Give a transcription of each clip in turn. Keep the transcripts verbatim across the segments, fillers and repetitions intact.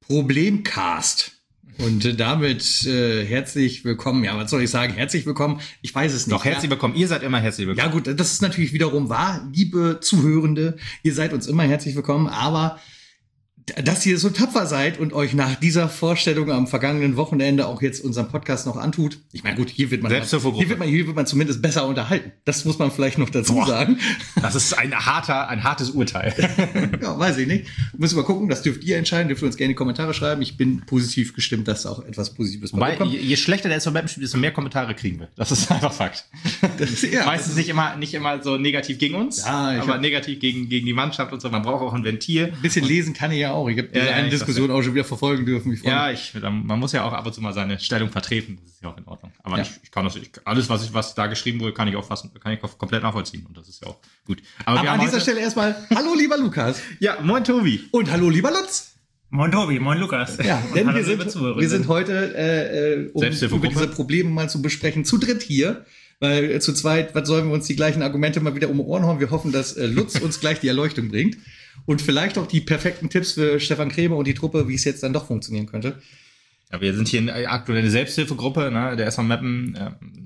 Problemcast. Und damit äh, herzlich willkommen. Ja, was soll ich sagen? Herzlich willkommen. Ich weiß es nicht. Doch, herzlich willkommen. Ihr seid immer herzlich willkommen. Ja gut, das ist natürlich wiederum wahr. Liebe Zuhörende, ihr seid uns immer herzlich willkommen. Aber dass ihr so tapfer seid und euch nach dieser Vorstellung am vergangenen Wochenende auch jetzt unseren Podcast noch antut. Ich meine, gut, hier wird man, hier wird man, hier wird man zumindest besser unterhalten. Das muss man vielleicht noch dazu Boah, sagen. Das ist ein harter, ein hartes Urteil. Ja, weiß ich nicht. Müssen wir gucken. Das dürft ihr entscheiden. Dürft ihr uns gerne in die Kommentare schreiben. Ich bin positiv gestimmt, dass auch etwas Positives bei Wobei, je, je schlechter der S V Meppen spielt, desto mehr Kommentare kriegen wir. Das ist einfach Fakt. Das ist, ja, meistens nicht immer, nicht immer so negativ gegen uns, ja, aber negativ gegen, gegen die Mannschaft und so. Man braucht auch ein Ventil. Ein bisschen und lesen kann ich ja auch. Ich habe diese ja, eine Diskussion auch schon wieder verfolgen dürfen. Ich ja, ich, man muss ja auch ab und zu mal seine Stellung vertreten. Das ist ja auch in Ordnung. Aber ja. ich, ich kann das, ich, alles, was ich, was da geschrieben wurde, kann ich auch fast, kann ich komplett nachvollziehen. Und das ist ja auch gut. Aber, Aber an dieser Stelle erstmal, hallo lieber Lukas. Ja, moin Tobi. Und hallo lieber Lutz. Moin Tobi, moin Lukas. Ja, denn wir sind, wir sind heute, äh, um über diese Probleme mal zu besprechen, zu dritt hier. Weil äh, zu zweit, was sollen wir uns die gleichen Argumente mal wieder um die Ohren hauen? Wir hoffen, dass äh, Lutz uns gleich die Erleuchtung bringt. Und vielleicht auch die perfekten Tipps für Stefan Krämer und die Truppe, wie es jetzt dann doch funktionieren könnte. Ja, wir sind hier in aktuell eine Selbsthilfegruppe, ne? Der S V Meppen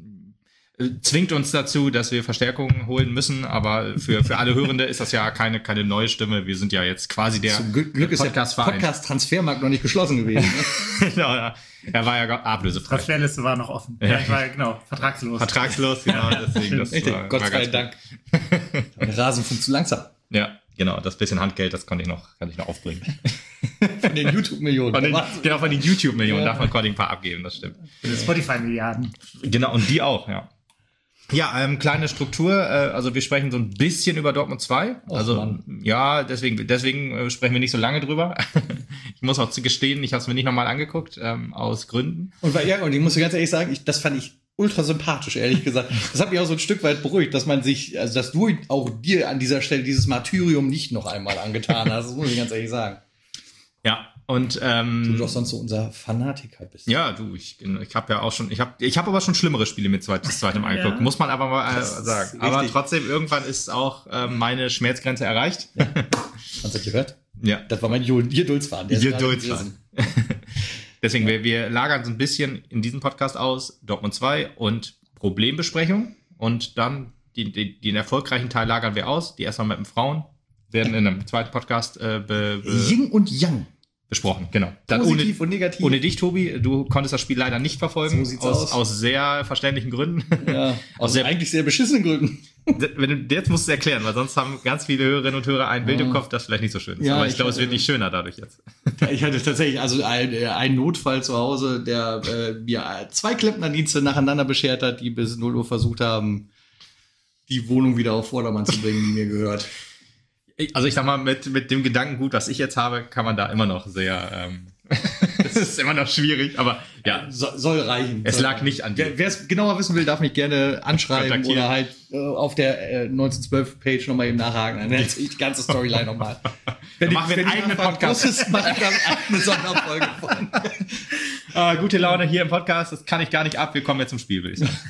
äh, zwingt uns dazu, dass wir Verstärkung holen müssen, aber für für alle Hörende ist das ja keine keine neue Stimme. Wir sind ja jetzt quasi der Zum Glück, Glück ist der Podcast-Transfermarkt noch nicht geschlossen gewesen. Ne? Genau, ja. Er war ja ablösefrei. Transferliste war noch offen. Ja, ich war genau vertragslos. Vertragslos, genau. Deswegen, das war, Gott sei Dank. Der Rasen funktioniert zu langsam. Ja, genau. Das bisschen Handgeld, das konnte ich noch, kann ich noch aufbringen. Von den YouTube-Millionen. Von den, genau, von den YouTube-Millionen. Ja. Davon konnte ich ein paar abgeben, das stimmt. Von den Spotify-Milliarden. Genau, und die auch, ja. Ja, ähm, kleine Struktur, äh, also wir sprechen so ein bisschen über Dortmund zwei. Oh, also Mann. ja, deswegen deswegen äh, sprechen wir nicht so lange drüber. Ich muss auch zu gestehen, ich habe es mir nicht nochmal angeguckt, ähm, aus Gründen. Und weil, ja, und ich muss ganz ehrlich sagen, ich, das fand ich ultra sympathisch, ehrlich gesagt. Das hat mich auch so ein Stück weit beruhigt, dass man sich, also dass du auch dir an dieser Stelle dieses Martyrium nicht noch einmal angetan hast. Das muss ich ganz ehrlich sagen. Ja. Und ähm, du doch sonst so unser Fanatiker bist. Ja, du, ich, ich habe ja auch schon, ich habe ich habe aber schon schlimmere Spiele mit zweites zweitem angeguckt, ja. Muss man aber mal äh, sagen. Aber trotzdem, irgendwann ist auch äh, meine Schmerzgrenze erreicht. Ja. Hast du das gehört? Ja. Das war mein Geduldsfaden. Geduldsfaden. Deswegen, wir, wir lagern so ein bisschen in diesem Podcast aus, Dortmund zwei und Problembesprechung. Und dann die, die, den erfolgreichen Teil lagern wir aus. Die erstmal mit den Frauen werden in einem zweiten Podcast äh, be, be Yin und Yang. Besprochen, genau. Dann Positiv ohne, und negativ. Ohne dich, Tobi, du konntest das Spiel leider nicht verfolgen. So sieht's aus, aus. Aus sehr verständlichen Gründen. Ja, aus, aus sehr, eigentlich sehr beschissenen Gründen. Wenn du, jetzt musst du es erklären, weil sonst haben ganz viele Hörerinnen und Hörer ein Bild im Kopf, das vielleicht nicht so schön ist. Ja, aber ich, ich glaube, es wird nicht schöner dadurch jetzt. Ich hatte tatsächlich also einen Notfall zu Hause, der äh, mir zwei Klempnerdienste nacheinander beschert hat, die bis null Uhr versucht haben, die Wohnung wieder auf Vordermann zu bringen, die mir gehört. Also ich sag mal, mit, mit dem Gedankengut, was ich jetzt habe, kann man da immer noch sehr, ähm, es ist immer noch schwierig, aber ja. So, soll reichen. Es soll lag reichen. nicht an dir. Wer es genauer wissen will, darf mich gerne anschreiben oder halt äh, auf der äh, neunzehnhundertzwölf Page nochmal eben nachhaken. Dann erzähle ich die ganze Storyline nochmal. Dann machen wir einen eigenen Podcast. Das ist eine Sonderfolge von. äh, gute Laune hier im Podcast, das kann ich gar nicht ab. Wir kommen jetzt zum Spiel, würde ich sagen.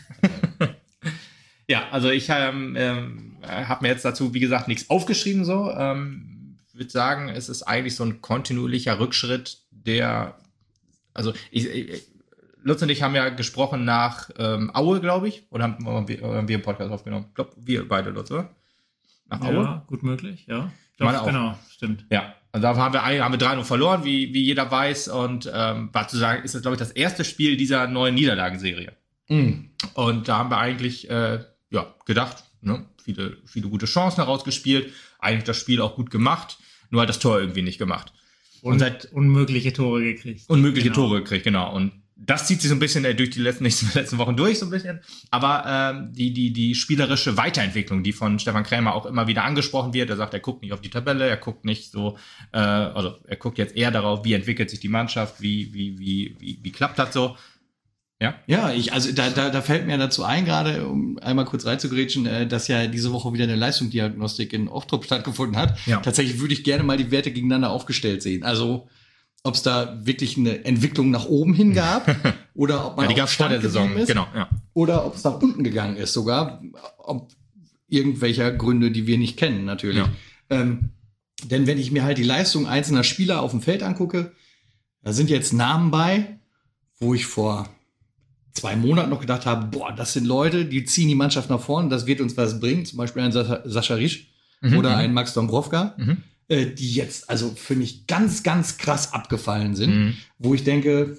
Ja, also ich ähm, ähm, habe mir jetzt dazu, wie gesagt, nichts aufgeschrieben so. Ähm, würde sagen, es ist eigentlich so ein kontinuierlicher Rückschritt, der, also ich, ich, Lutz und ich haben ja gesprochen nach ähm, Aue, glaube ich, oder haben, oder haben wir einen Podcast aufgenommen? Ich glaube, wir beide, Lutz, oder? Nach Aue? Ja, gut möglich, ja. Doch, meine auch. Genau, stimmt. Ja, und da haben wir, haben wir drei null verloren, wie, wie jeder weiß, und ähm, war zu sagen, ist das, glaube ich, das erste Spiel dieser neuen Niederlagenserie. Mhm. Und da haben wir eigentlich äh, ja, gedacht, ne, viele, viele gute Chancen herausgespielt, eigentlich das Spiel auch gut gemacht, nur halt das Tor irgendwie nicht gemacht. Und, und seit unmögliche Tore gekriegt. Unmögliche genau. Tore gekriegt, genau. Und das zieht sich so ein bisschen äh, durch die letzten, nächsten, letzten Wochen durch, so ein bisschen. Aber ähm, die, die, die spielerische Weiterentwicklung, die von Stefan Krämer auch immer wieder angesprochen wird, er sagt, er guckt nicht auf die Tabelle, er guckt nicht so, äh, also er guckt jetzt eher darauf, wie entwickelt sich die Mannschaft, wie, wie, wie, wie, wie klappt das so. Ja, ja, ich, also da, da, da fällt mir dazu ein, gerade um einmal kurz reinzugrätschen, äh, dass ja diese Woche wieder eine Leistungsdiagnostik in Ochtrup stattgefunden hat. Ja. Tatsächlich würde ich gerne mal die Werte gegeneinander aufgestellt sehen. Also ob es da wirklich eine Entwicklung nach oben hin gab oder ob man ja, die gab's vor der Saison ist, genau, ja. Oder ob es nach unten gegangen ist sogar, ob irgendwelcher Gründe, die wir nicht kennen natürlich. Ja. Ähm, denn wenn ich mir halt die Leistung einzelner Spieler auf dem Feld angucke, Da sind jetzt Namen bei, wo ich vor zwei Monaten noch gedacht habe, boah, das sind Leute, die ziehen die Mannschaft nach vorne, das wird uns was bringen. Zum Beispiel ein Sascha, Sascha Risch mhm, oder ein Max Dombrovka, mhm. äh, die jetzt also für mich ganz, ganz krass abgefallen sind, mhm. wo ich denke,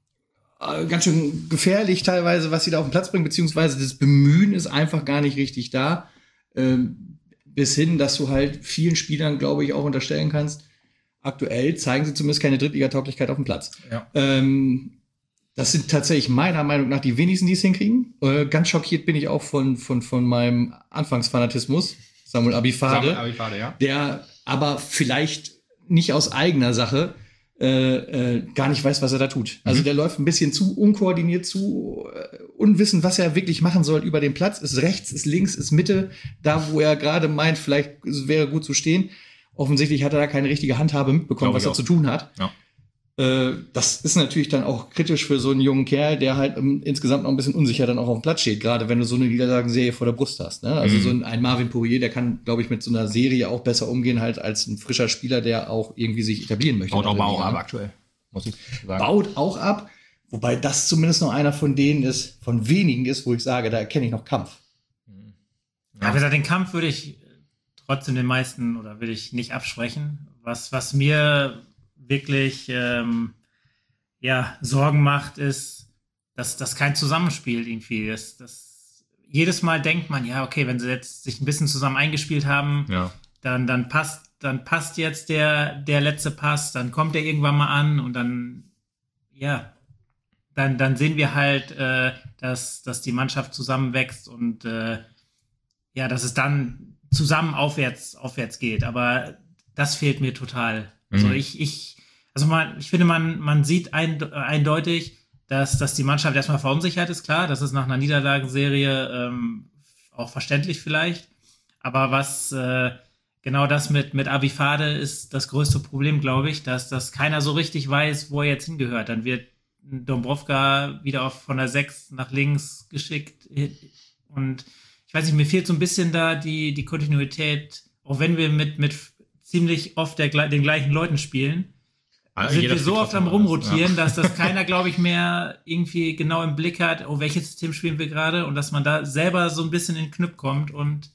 äh, ganz schön gefährlich teilweise, was sie da auf den Platz bringen, beziehungsweise das Bemühen ist einfach gar nicht richtig da. Ähm, bis hin, dass du halt vielen Spielern, glaube ich, auch unterstellen kannst, aktuell zeigen sie zumindest keine Drittligatauglichkeit auf dem Platz. Ja. Ähm, Das sind tatsächlich meiner Meinung nach die wenigsten, die es hinkriegen. Äh, ganz schockiert bin ich auch von, von, von meinem Anfangsfanatismus, Samuel Abifade, Samuel Abifade, ja. Der aber vielleicht nicht aus eigener Sache äh, äh, gar nicht weiß, was er da tut. Also mhm. der läuft ein bisschen zu unkoordiniert, zu äh, unwissend, was er wirklich machen soll über den Platz. Ist rechts, ist links, ist Mitte, da wo er gerade meint, vielleicht wäre gut zu stehen. Offensichtlich hat er da keine richtige Handhabe mitbekommen, was er zu tun hat. Ja. Das ist natürlich dann auch kritisch für so einen jungen Kerl, der halt um, insgesamt noch ein bisschen unsicher dann auch auf dem Platz steht, gerade wenn du so eine Niederlagenserie vor der Brust hast. Ne? Also mhm. so ein, ein Marvin Poirier, der kann, glaube ich, mit so einer Serie auch besser umgehen halt als ein frischer Spieler, der auch irgendwie sich etablieren möchte. Baut aber auch ab aktuell, muss ich sagen. Baut auch ab, wobei das zumindest noch einer von denen ist, von wenigen ist, wo ich sage, da erkenne ich noch Kampf. Ja, wie gesagt, den Kampf würde ich trotzdem den meisten oder würde ich nicht absprechen. Was, was mir wirklich ähm, ja, Sorgen macht, ist, dass das kein Zusammenspiel irgendwie ist. Das, jedes Mal denkt man, ja, okay, wenn sie jetzt sich ein bisschen zusammen eingespielt haben, ja. dann, dann passt, dann passt jetzt der, der letzte Pass, dann kommt der irgendwann mal an und dann, ja, dann, dann sehen wir halt, äh, dass, dass die Mannschaft zusammenwächst und äh, ja, dass es dann zusammen aufwärts, aufwärts geht. Aber das fehlt mir total. Also ich, ich, also man, ich finde, man, man sieht ein, eindeutig, dass, dass die Mannschaft erstmal verunsichert ist, klar. Das ist nach einer Niederlagenserie ähm, auch verständlich vielleicht. Aber was äh, genau das mit, mit Abifade ist das größte Problem, glaube ich, dass, dass keiner so richtig weiß, wo er jetzt hingehört. Dann wird Dombrovka wieder auf, von der sechs nach links geschickt. Und ich weiß nicht, mir fehlt so ein bisschen da die, die Kontinuität, auch wenn wir mit, mit ziemlich oft der, den gleichen Leuten spielen, also sind wir so oft am Rumrotieren, ja. dass das keiner, glaube ich, mehr irgendwie genau im Blick hat, oh, welches System spielen wir gerade, und dass man da selber so ein bisschen in den Knipp kommt und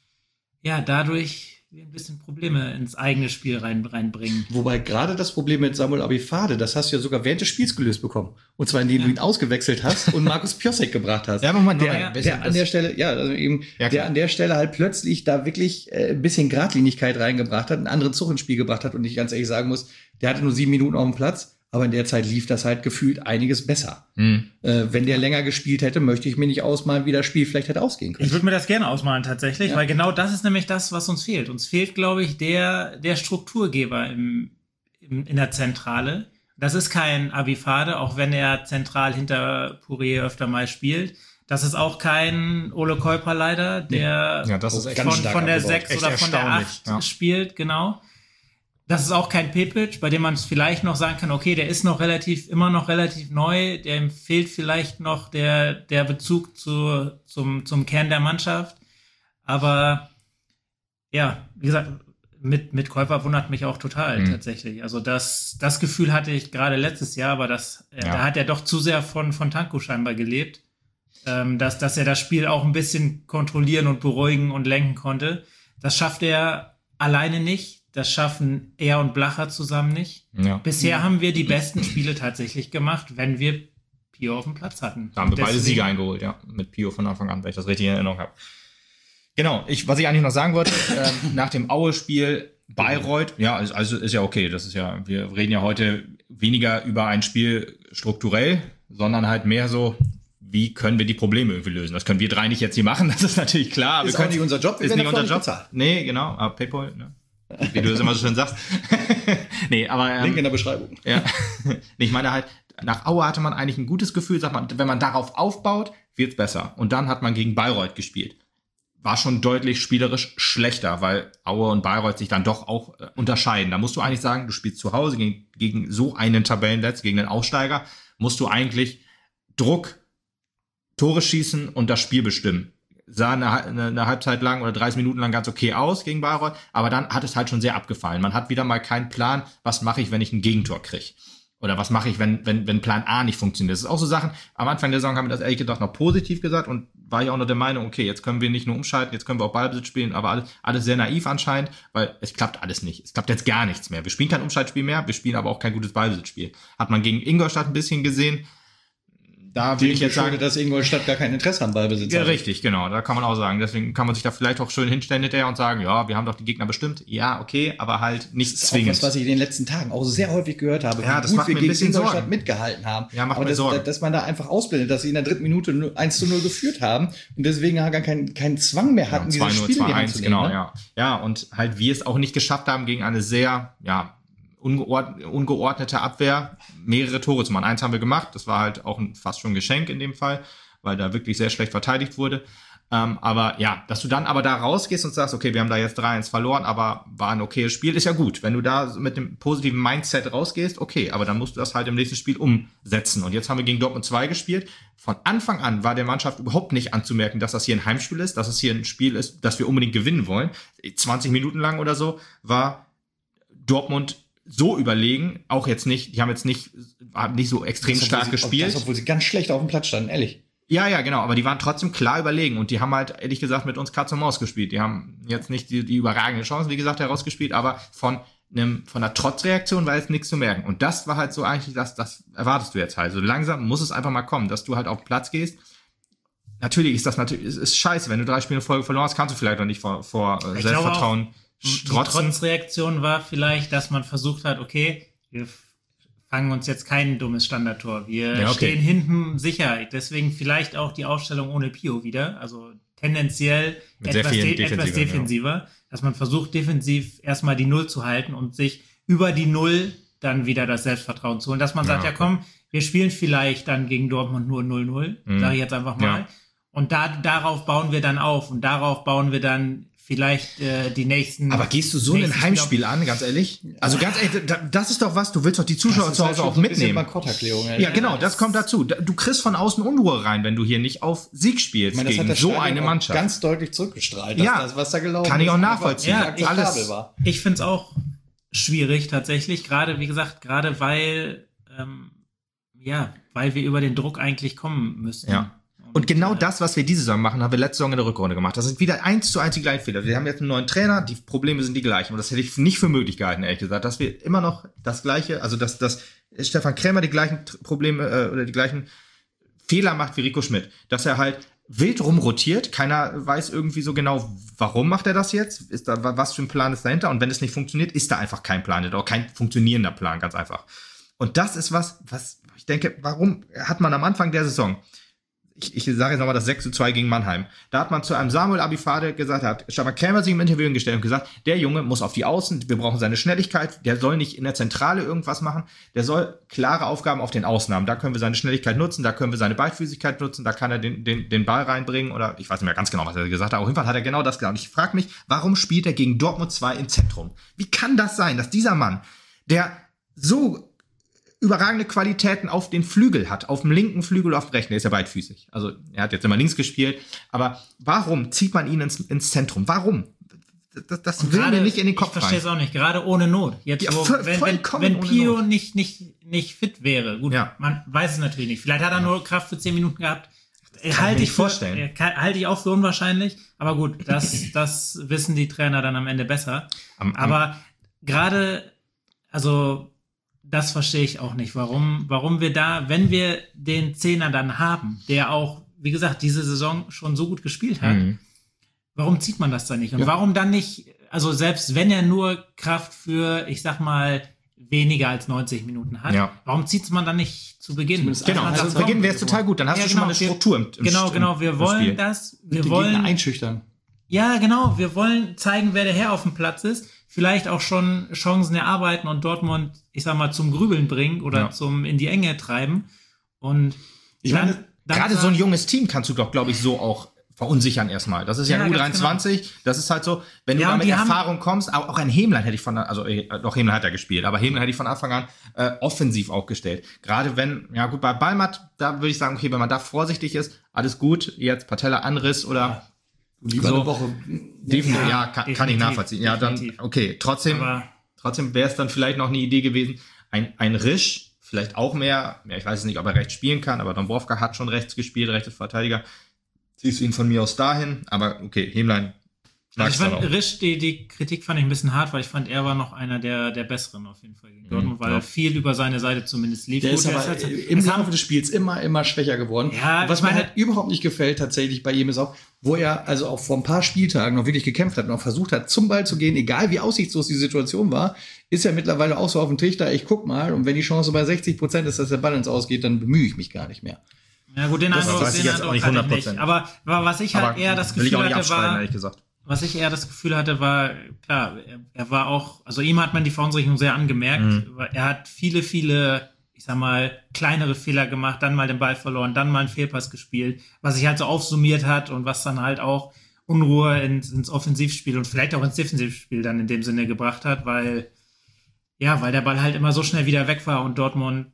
ja, dadurch ein bisschen Probleme ins eigene Spiel rein, reinbringen. Wobei gerade das Problem mit Samuel Abifade, das hast du ja sogar während des Spiels gelöst bekommen. Und zwar, indem ja. du ihn ausgewechselt hast und Markus Piosek gebracht hast. Ja, Moment, der, ja, der an der Stelle, ja, also eben, ja, der an der Stelle halt plötzlich da wirklich äh, ein bisschen Gradlinigkeit reingebracht hat, einen anderen Zug ins Spiel gebracht hat, und ich ganz ehrlich sagen muss, der hatte nur sieben Minuten auf dem Platz, aber in der Zeit lief das halt gefühlt einiges besser. Mhm. Äh, wenn der länger gespielt hätte, möchte ich mir nicht ausmalen, wie das Spiel vielleicht hätte ausgehen können. Ich würde mir das gerne ausmalen tatsächlich, ja. weil genau das ist nämlich das, was uns fehlt. Uns fehlt, glaube ich, der, der Strukturgeber im, im, in der Zentrale. Das ist kein Abifade, auch wenn er zentral hinter Poirier öfter mal spielt. Das ist auch kein Ole Kuiper leider, der ja, das ist echt von, von der sechs oder von der acht ja. spielt, genau. Das ist auch kein Pepic, bei dem man es vielleicht noch sagen kann, okay, der ist noch relativ, immer noch relativ neu, dem fehlt vielleicht noch der, der Bezug zu, zum, zum Kern der Mannschaft. Aber ja, wie gesagt, mit, mit Kuiper wundert mich auch total mhm. tatsächlich. Also das, das Gefühl hatte ich gerade letztes Jahr, aber das, ja. da hat er doch zu sehr von, von Tanko scheinbar gelebt, ähm, dass, dass er das Spiel auch ein bisschen kontrollieren und beruhigen und lenken konnte. Das schafft er alleine nicht. Das schaffen er und Blacher zusammen nicht. Ja. Bisher ja. haben wir die besten Spiele tatsächlich gemacht, wenn wir Pio auf dem Platz hatten. Da haben wir beide Siege eingeholt, ja. Mit Pio von Anfang an, wenn ich das richtig in Erinnerung habe. Genau, ich, was ich eigentlich noch sagen wollte, ähm, nach dem Aue-Spiel Bayreuth, ja, ist, also ist ja okay. Das ist ja, wir reden ja heute weniger über ein Spiel strukturell, sondern halt mehr so, wie können wir die Probleme irgendwie lösen? Das können wir drei nicht jetzt hier machen, das ist natürlich klar. Ist wir können, auch nicht unser Job, wir ist nicht unser Job. Bezahlt. Nee, genau, aber PayPal, ne? Wie du das immer so schön sagst. nee, aber ähm, Link in der Beschreibung. Ja. nee, ich meine halt, nach Aue hatte man eigentlich ein gutes Gefühl, sagt man, wenn man darauf aufbaut, wird's besser. Und dann hat man gegen Bayreuth gespielt. War schon deutlich spielerisch schlechter, weil Aue und Bayreuth sich dann doch auch äh, unterscheiden. Da musst du eigentlich sagen, du spielst zu Hause gegen, gegen so einen Tabellenletz, gegen einen Aufsteiger, musst du eigentlich Druck, Tore schießen und das Spiel bestimmen. Sah eine, eine, eine Halbzeit lang oder dreißig Minuten lang ganz okay aus gegen Bayreuth, aber dann hat es halt schon sehr abgefallen. Man hat wieder mal keinen Plan, was mache ich, wenn ich ein Gegentor kriege. Oder was mache ich, wenn, wenn, wenn Plan A nicht funktioniert? Das ist auch so Sachen, am Anfang der Saison haben wir das ehrlich gesagt noch positiv gesagt und war ja auch noch der Meinung, okay, jetzt können wir nicht nur umschalten, jetzt können wir auch Ballbesitz spielen, aber alles, alles sehr naiv anscheinend, weil es klappt alles nicht. Es klappt jetzt gar nichts mehr. Wir spielen kein Umschaltspiel mehr, wir spielen aber auch kein gutes Ballbesitzspiel. Hat man gegen Ingolstadt ein bisschen gesehen. Da will ich jetzt sagen, dass Ingolstadt gar kein Interesse am Ballbesitz ja, hat. Richtig, genau. Da kann man auch sagen. Deswegen kann man sich da vielleicht auch schön hinstellen hinterher und sagen, ja, wir haben doch die Gegner bestimmt. Ja, okay, aber halt nicht zwingend. Das ist auch was, was ich in den letzten Tagen auch sehr häufig gehört habe. Ja, wie das gut macht wir mir ein gegen bisschen Ingolstadt Sorgen. mitgehalten haben. Ja, macht aber mir das, Sorgen. dass man da einfach ausblendet, dass sie in der dritten Minute eins zu null geführt haben und deswegen gar keinen, keinen Zwang mehr hatten, ja, dieses Spiel in die Hand zu nehmen. Genau, ne? ja. Ja, und halt wir es auch nicht geschafft haben, gegen eine sehr, ja, ungeordnete, ungeordnete Abwehr mehrere Tore zu machen. Eins haben wir gemacht, das war halt auch ein, fast schon ein Geschenk in dem Fall, weil da wirklich sehr schlecht verteidigt wurde. Ähm, aber ja, dass du dann aber da rausgehst und sagst, okay, wir haben da jetzt drei eins verloren, aber war ein okayes Spiel, ist ja gut. Wenn du da mit dem positiven Mindset rausgehst, okay, aber dann musst du das halt im nächsten Spiel umsetzen. Und jetzt haben wir gegen Dortmund zwei gespielt. Von Anfang an war der Mannschaft überhaupt nicht anzumerken, dass das hier ein Heimspiel ist, dass es hier ein Spiel ist, das wir unbedingt gewinnen wollen. zwanzig Minuten lang oder so war Dortmund so überlegen, auch jetzt nicht, die haben jetzt nicht, haben nicht so extrem Das, stark sie, gespielt. das, obwohl sie ganz schlecht auf dem Platz standen, ehrlich. Ja, ja, genau, aber die waren trotzdem klar überlegen und die haben halt, ehrlich gesagt, mit uns Katz und Maus gespielt. Die haben jetzt nicht die, die überragende Chancen, wie gesagt, herausgespielt, aber von einem, von einer Trotzreaktion war jetzt nichts zu merken. Und das war halt so eigentlich, das, das erwartest du jetzt halt. So langsam muss es einfach mal kommen, dass du halt auf den Platz gehst. Natürlich ist das natürlich, ist, ist scheiße, wenn du drei Spiele in Folge verloren hast, kannst du vielleicht noch nicht vor, vor äh, Selbstvertrauen Die Trotzreaktion war vielleicht, dass man versucht hat, okay, wir fangen uns jetzt kein dummes Standardtor. Wir ja, okay. stehen hinten sicher. Deswegen vielleicht auch die Aufstellung ohne Pio wieder. Also tendenziell Mit etwas, sehr de- etwas defensiver. Ja. Dass man versucht, defensiv erstmal die Null zu halten und sich über die Null dann wieder das Selbstvertrauen zu holen. Dass man sagt, ja, okay. ja komm, wir spielen vielleicht dann gegen Dortmund nur null null. Mhm. Sage ich jetzt einfach mal. Ja. Und da, darauf bauen wir dann auf. Und darauf bauen wir dann vielleicht äh, die nächsten... Aber gehst du so ein Heimspiel an, ganz ehrlich? Also ganz ehrlich, das ist doch was, du willst doch die Zuschauer zu Hause auch mitnehmen. Ja, genau, das kommt dazu. Du kriegst von außen Unruhe rein, wenn du hier nicht auf Sieg spielst meine, gegen so eine Mannschaft. Ganz deutlich zurückgestrahlt, dass ja, das, was da gelaufen kann ich auch nachvollziehen. Ja, ich, alles, war. Ich finde es auch schwierig tatsächlich, gerade, wie gesagt, gerade weil, ähm, ja, weil wir über den Druck eigentlich kommen müssen. Ja. Und genau das, was wir diese Saison machen, haben wir letzte Saison in der Rückrunde gemacht. Das sind wieder eins zu eins die gleichen Fehler. Wir haben jetzt einen neuen Trainer, die Probleme sind die gleichen. Und das hätte ich nicht für möglich gehalten, ehrlich gesagt, dass wir immer noch das Gleiche, also dass, dass Stefan Krämer die gleichen Probleme äh, oder die gleichen Fehler macht wie Rico Schmidt. Dass er halt wild rumrotiert, keiner weiß irgendwie so genau, warum macht er das jetzt? Ist da, was für ein Plan ist dahinter? Und wenn es nicht funktioniert, ist da einfach kein Plan, oder auch kein funktionierender Plan, ganz einfach. Und das ist was, was ich denke, warum hat man am Anfang der Saison Ich, ich sage jetzt nochmal das sechs zu zwei gegen Mannheim. Da hat man zu einem Samuel Abifade gesagt, hat Stefan Krämer sich im Interview hingestellt und gesagt, der Junge muss auf die Außen, wir brauchen seine Schnelligkeit, der soll nicht in der Zentrale irgendwas machen, der soll klare Aufgaben auf den Außen haben. Da können wir seine Schnelligkeit nutzen, da können wir seine Beidfüßigkeit nutzen, da kann er den, den, den Ball reinbringen oder ich weiß nicht mehr ganz genau, was er gesagt hat, aber auf jeden Fall hat er genau das gesagt. Und ich frage mich, warum spielt er gegen Dortmund zwei im Zentrum? Wie kann das sein, dass dieser Mann, der so überragende Qualitäten auf den Flügel hat, auf dem linken Flügel, auf dem rechten, der ist ja beidfüßig. Also er hat jetzt immer links gespielt, aber warum zieht man ihn ins, ins Zentrum? Warum? Das, das will grade, mir nicht in den Kopf rein. Ich verstehe es auch nicht, gerade ohne Not. Jetzt, ja, wo, voll, wenn, wenn, wenn Pio nicht, nicht, nicht fit wäre, gut, ja. man weiß es natürlich nicht. Vielleicht hat er ja. nur Kraft für zehn Minuten gehabt. Halte ich vorstellen. Halte ich auch für unwahrscheinlich, aber gut, das, das wissen die Trainer dann am Ende besser. Am, am aber gerade, also das verstehe ich auch nicht, warum, warum wir da, wenn wir den Zehner dann haben, der auch, wie gesagt, diese Saison schon so gut gespielt hat, mhm. warum zieht man das dann nicht? Und ja. warum dann nicht, also selbst wenn er nur Kraft für, ich sag mal, weniger als neunzig Minuten hat, ja. warum zieht man dann nicht zu Beginn? Also genau, also zu Beginn wäre es total gut, dann hast ja, du schon genau, mal eine Struktur im, im Genau, genau, wir wollen Spiel. das, wir die wollen Gegner einschüchtern. Ja, genau, wir wollen zeigen, wer der Herr auf dem Platz ist, vielleicht auch schon Chancen erarbeiten und Dortmund, ich sag mal, zum Grübeln bringen oder ja. zum in die Enge treiben. Und ich dann, meine, dann gerade so ein junges Team kannst du doch, glaube ich, so auch verunsichern erstmal. Das ist ja, ja ein U dreiundzwanzig, genau. Das ist halt so, wenn ja, du mal mit Erfahrung kommst, auch, auch ein Hämlein hätte ich von, also doch Hämlein hat er gespielt, aber Hämlein hätte ich von Anfang an äh, offensiv aufgestellt. Gerade wenn, ja gut, bei Ballmatt, da würde ich sagen, okay, wenn man da vorsichtig ist, alles gut, jetzt Patella Anriss oder ja. Lieber so, eine Woche. Definitiv, ja, ja kann, kann ich nachvollziehen. Ja, definitiv. Dann, okay, trotzdem, aber trotzdem wäre es dann vielleicht noch eine Idee gewesen, ein, ein Risch vielleicht auch mehr, ja, ich weiß es nicht, ob er rechts spielen kann, aber Dąbrowka hat schon rechts gespielt, rechts Verteidiger. Siehst du ihn von mir aus dahin, aber okay, Hämlein. Also ich fand Risch, die, die Kritik fand ich ein bisschen hart, weil ich fand, er war noch einer der, der Besseren auf jeden Fall gegen Dortmund, weil ja. viel über seine Seite zumindest lief. Der Gut, ist aber halt, im Laufe des Spiels immer, immer schwächer geworden. Ja, und was ich meine, mir halt überhaupt nicht gefällt tatsächlich bei ihm ist auch, wo er also auch vor ein paar Spieltagen noch wirklich gekämpft hat und auch versucht hat, zum Ball zu gehen, egal wie aussichtslos die Situation war, ist er mittlerweile auch so auf dem Trichter, ich guck mal, und wenn die Chance bei sechzig Prozent ist, dass der Ball ins Ausgeht, dann bemühe ich mich gar nicht mehr. Ja gut, den das Eindruck, weiß ich den jetzt auch nicht Eindruck hundert hatte ich Prozent. nicht. Aber, aber was ich halt aber eher das will ich auch Gefühl nicht hatte, abschreiben, war, ehrlich gesagt. was ich eher das Gefühl hatte, war, klar, er, er war auch, also ihm hat man die Verunsicherung sehr angemerkt. Mhm. Er hat viele, viele, ich sag mal, kleinere Fehler gemacht, dann mal den Ball verloren, dann mal einen Fehlpass gespielt, was sich halt so aufsummiert hat und was dann halt auch Unruhe ins, ins Offensivspiel und vielleicht auch ins Defensivspiel dann in dem Sinne gebracht hat, weil, ja, weil der Ball halt immer so schnell wieder weg war und Dortmund,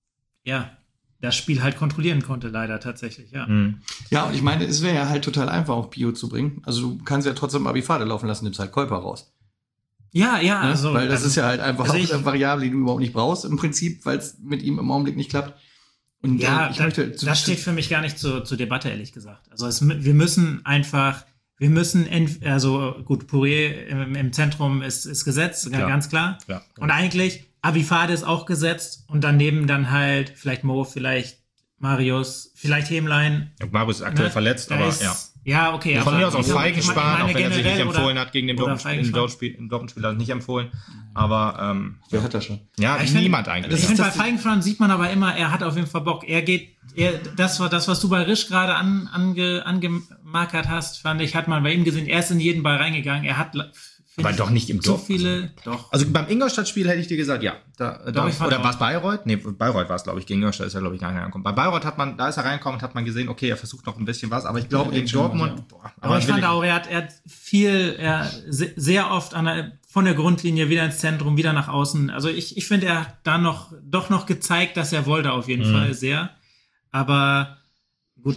ja, das Spiel halt kontrollieren konnte, leider tatsächlich, ja. Mhm. Ja, und ich meine, es wäre ja halt total einfach, auch Pio zu bringen. Also du kannst ja trotzdem Abifade laufen lassen, nimmst halt Kolper raus. Ja, ja, Ne? also. Weil das also, ist ja halt einfach also auch ich, eine Variable, die du überhaupt nicht brauchst im Prinzip, weil es mit ihm im Augenblick nicht klappt. Und ja, äh, ich da, möchte, das steht für mich gar nicht zur, zur Debatte, ehrlich gesagt. Also es, wir müssen einfach, wir müssen, ent, also gut, Poirier im, im Zentrum ist, ist gesetzt, klar. ganz klar. Ja, und eigentlich, Abifade ist auch gesetzt und daneben dann halt vielleicht Mo, vielleicht Marius, vielleicht Hämlein. Ja, Marius ist aktuell ne? verletzt, da aber ist, ja. Ja, okay. Von mir aus auch Feigenspan, auch wenn er sich nicht empfohlen oder, hat gegen den Dortmund-Spiel, im Dortmund-Spiel hat er nicht empfohlen. Aber, ähm, wer ja. hat das schon? Ja, ja niemand find, eigentlich. Ich finde, bei Feigenspan sieht man aber immer, er hat auf jeden Fall Bock. Er geht, er, das war das, was du bei Risch gerade an, ange, angemarkert hast, fand ich, hat man bei ihm gesehen. Er ist in jeden Ball reingegangen. Er hat, aber doch nicht im so Dorf. viele, also, doch. Also beim Ingolstadt-Spiel hätte ich dir gesagt, ja. Da, da, doch, oder war es Bayreuth? Nee, Bayreuth war es, glaube ich. Gegen Ingolstadt ist er, glaube ich, gar nicht reingekommen. Bei Bayreuth hat man, da ist er reingekommen und hat man gesehen, okay, er versucht noch ein bisschen was, aber ich glaube, ja, gegen Dortmund, ja. boah, aber, aber ich fand ich auch, er hat, er hat viel, er sehr oft an der, von der Grundlinie wieder ins Zentrum, wieder nach außen. Also ich, ich finde, er hat da noch, doch noch gezeigt, dass er wollte auf jeden mhm. Fall sehr. Aber gut,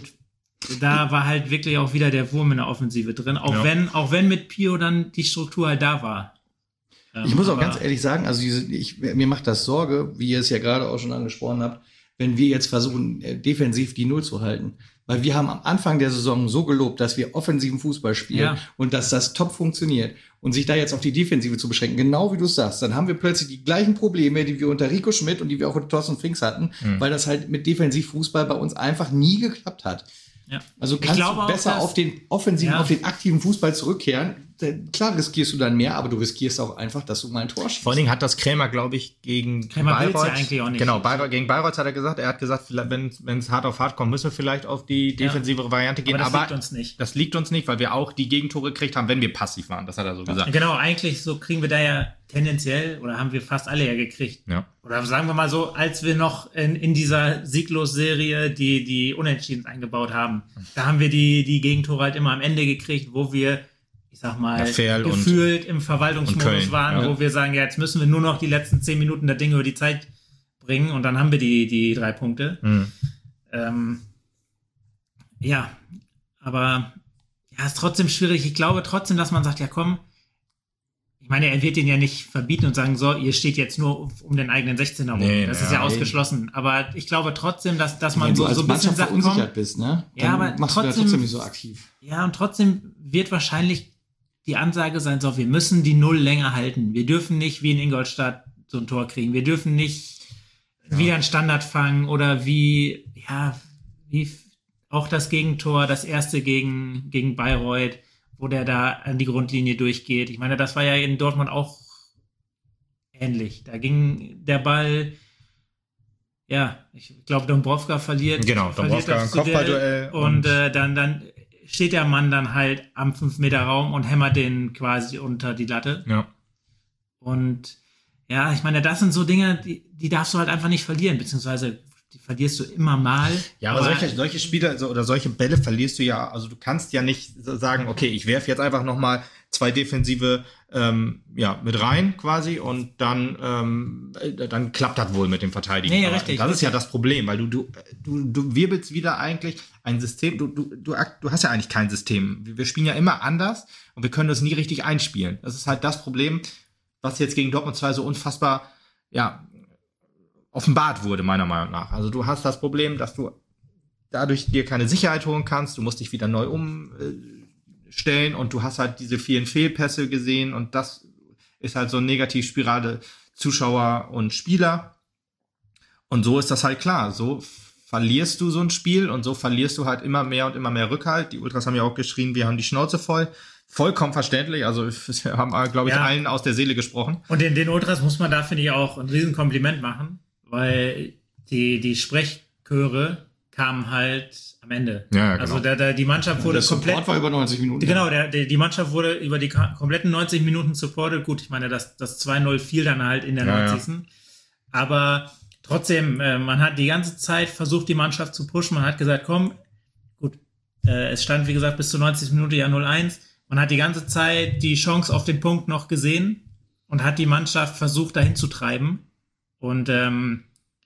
da war halt wirklich auch wieder der Wurm in der Offensive drin, auch ja. wenn, auch wenn mit Pio dann die Struktur halt da war. Ich muss auch ganz ehrlich sagen, also diese, ich, mir macht das Sorge, wie ihr es ja gerade auch schon angesprochen habt, wenn wir jetzt versuchen, defensiv die Null zu halten. Weil wir haben am Anfang der Saison so gelobt, dass wir offensiven Fußball spielen ja. und dass das top funktioniert. Und sich da jetzt auf die Defensive zu beschränken, genau wie du es sagst, dann haben wir plötzlich die gleichen Probleme, die wir unter Rico Schmidt und die wir auch unter Thorsten Finks hatten, mhm. weil das halt mit Defensivfußball bei uns einfach nie geklappt hat. Ja. Also kannst du besser auch, auf den offensiven, ja. auf den aktiven Fußball zurückkehren. Klar riskierst du dann mehr, aber du riskierst auch einfach, dass du mal ein Tor schießt. Vor allen Dingen hat das Krämer, glaube ich, gegen Krämer Bayreuth. Ja eigentlich auch nicht. Genau, Bayreuth, gegen Bayreuth hat er gesagt, er hat gesagt, wenn es hart auf hart kommt, müssen wir vielleicht auf die defensive ja. Variante gehen. Aber das aber liegt uns nicht. Das liegt uns nicht, weil wir auch die Gegentore gekriegt haben, wenn wir passiv waren. Das hat er so gesagt. Genau, eigentlich so kriegen wir da ja tendenziell, oder haben wir fast alle ja gekriegt. Ja. Oder sagen wir mal so, als wir noch in, in dieser Sieglos-Serie die, die Unentschieden eingebaut haben, da haben wir die, die Gegentore halt immer am Ende gekriegt, wo wir, ich sag mal, ja, gefühlt im Verwaltungsmodus waren, ja. wo wir sagen, ja, jetzt müssen wir nur noch die letzten zehn Minuten der Dinge über die Zeit bringen und dann haben wir die, die drei Punkte. Mhm. Ähm, ja, aber ja, ist trotzdem schwierig. Ich glaube trotzdem, dass man sagt, ja komm, ich meine, er wird den ja nicht verbieten und sagen, so, ihr steht jetzt nur um den eigenen sechzehner rum. Nee, das ja, ist ja ausgeschlossen. Aber ich glaube trotzdem, dass, dass man Wenn so, du als so ein bisschen Mannschaft verunsichert bist, ne? Dann ja, aber machst trotzdem, du da trotzdem nicht so aktiv. Ja, und trotzdem wird wahrscheinlich die Ansage sein, so, wir müssen die Null länger halten. Wir dürfen nicht wie in Ingolstadt so ein Tor kriegen. Wir dürfen nicht ja. wieder einen Standard fangen oder wie, ja, wie auch das Gegentor, das erste gegen, gegen Bayreuth, wo der da an die Grundlinie durchgeht. Ich meine, das war ja in Dortmund auch ähnlich. Da ging der Ball, ja, ich glaube, Dąbrowka verliert. Genau, Dąbrowka, ein Kopfballduell. Und, und äh, dann, dann steht der Mann dann halt am fünf Meter Raum und hämmert den quasi unter die Latte. Ja. Und ja, ich meine, das sind so Dinge, die, die darfst du halt einfach nicht verlieren, beziehungsweise die verlierst du immer mal. Ja, aber, aber solche, solche Spiele also, oder solche Bälle verlierst du ja, also du kannst ja nicht sagen, okay, ich werfe jetzt einfach nochmal zwei Defensive ähm, ja, mit rein quasi und dann, ähm, dann klappt das wohl mit dem Verteidigen. Nee, richtig. Das richtig. ist ja das Problem, weil du, du, du, du wirbelst wieder eigentlich ein System, du, du, du, du hast ja eigentlich kein System. Wir spielen ja immer anders und wir können das nie richtig einspielen. Das ist halt das Problem, was jetzt gegen Dortmund zwei so unfassbar, ja, offenbart wurde, meiner Meinung nach. Also du hast das Problem, dass du dadurch dir keine Sicherheit holen kannst, du musst dich wieder neu umstellen und du hast halt diese vielen Fehlpässe gesehen und das ist halt so eine Negativspirale Zuschauer und Spieler. Und so ist das halt klar. So verlierst du so ein Spiel und so verlierst du halt immer mehr und immer mehr Rückhalt. Die Ultras haben ja auch geschrien, wir haben die Schnauze voll. Vollkommen verständlich. Also wir haben, glaube ich, ja. allen aus der Seele gesprochen. Und den, den Ultras muss man da, finde ich, auch ein Riesenkompliment machen, weil die, die Sprechchöre kamen halt am Ende. Ja, genau. Also da, da, die Mannschaft wurde der komplett... Support war über neunzig Minuten. Genau, der, der, die Mannschaft wurde über die kompletten neunzig Minuten supportet. Gut, ich meine, das, das zwei null fiel dann halt in der ja, neunzigsten Ja. Aber trotzdem, äh, man hat die ganze Zeit versucht, die Mannschaft zu pushen. Man hat gesagt, komm, gut, äh, es stand, wie gesagt, bis zur neunzigsten Minute ja null eins. Man hat die ganze Zeit die Chance auf den Punkt noch gesehen und hat die Mannschaft versucht, dahin zu treiben. Und ähm,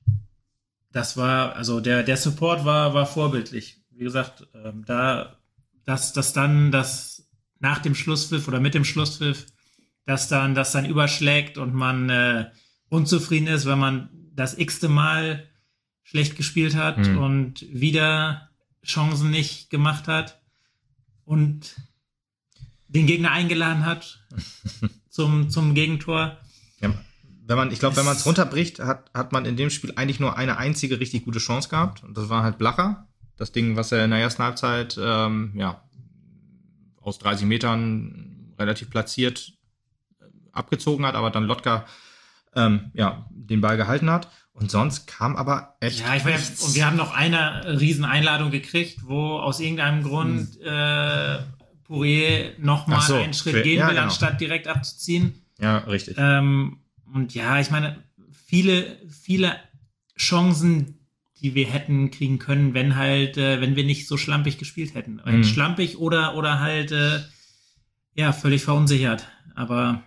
das war, also der, der Support war, war vorbildlich. Wie gesagt, ähm, da, dass das dann, das nach dem Schlusspfiff oder mit dem Schlusspfiff, dass dann, das dann überschlägt und man äh, unzufrieden ist, wenn man das x-te Mal schlecht gespielt hat mhm. und wieder Chancen nicht gemacht hat und den Gegner eingeladen hat zum, zum Gegentor. Ja, wenn man, ich glaube, wenn man es runterbricht, hat, hat man in dem Spiel eigentlich nur eine einzige richtig gute Chance gehabt. Und das war halt Blacher. Das Ding, was er in der ersten Halbzeit ähm, ja, aus dreißig Metern relativ platziert abgezogen hat, aber dann Lotka ähm, ja, den Ball gehalten hat. Und sonst kam aber echt ja, ich weiß, und wir haben noch eine riesen Einladung gekriegt, wo aus irgendeinem Grund hm. äh, Pourier nochmal so, einen Schritt für, gehen will, ja, genau. anstatt direkt abzuziehen. Ja, richtig. Ähm, und ja, ich meine, viele, viele Chancen, die wir hätten kriegen können, wenn halt, äh, wenn wir nicht so schlampig gespielt hätten. Mhm. Schlampig oder, oder halt, äh, ja, völlig verunsichert. Aber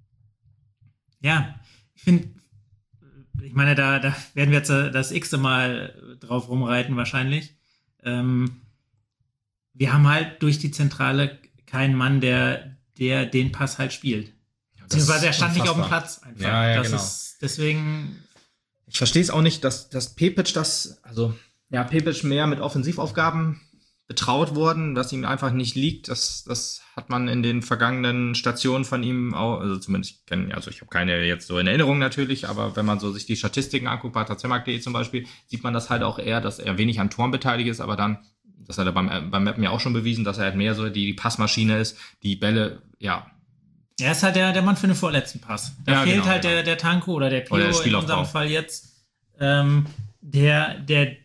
ja, ich finde, ich meine, da, da werden wir jetzt das x-te Mal drauf rumreiten wahrscheinlich. Ähm, wir haben halt durch die Zentrale keinen Mann, der, der den Pass halt spielt. Ja, beziehungsweise er stand nicht auf dem Platz einfach. Ja, ja, das genau. ist deswegen. Ich verstehe es auch nicht, dass, dass Pepic das, also ja, Pepic mehr mit Offensivaufgaben betraut worden, dass ihm einfach nicht liegt. Das, das hat man in den vergangenen Stationen von ihm auch, also zumindest, ich kenne, also ich habe keine jetzt so in Erinnerung natürlich, aber wenn man so sich die Statistiken anguckt, bei transfermarkt punkt de zum Beispiel, sieht man das halt auch eher, dass er wenig an Toren beteiligt ist, aber dann, das hat er beim, beim Mappen ja auch schon bewiesen, dass er halt mehr so die, die Passmaschine ist, die Bälle, ja. Er ist halt der, der Mann für den vorletzten Pass. Da ja, fehlt genau, halt genau. der, der Tanko oder der Pio oder der in unserem Fall jetzt, ähm, der, der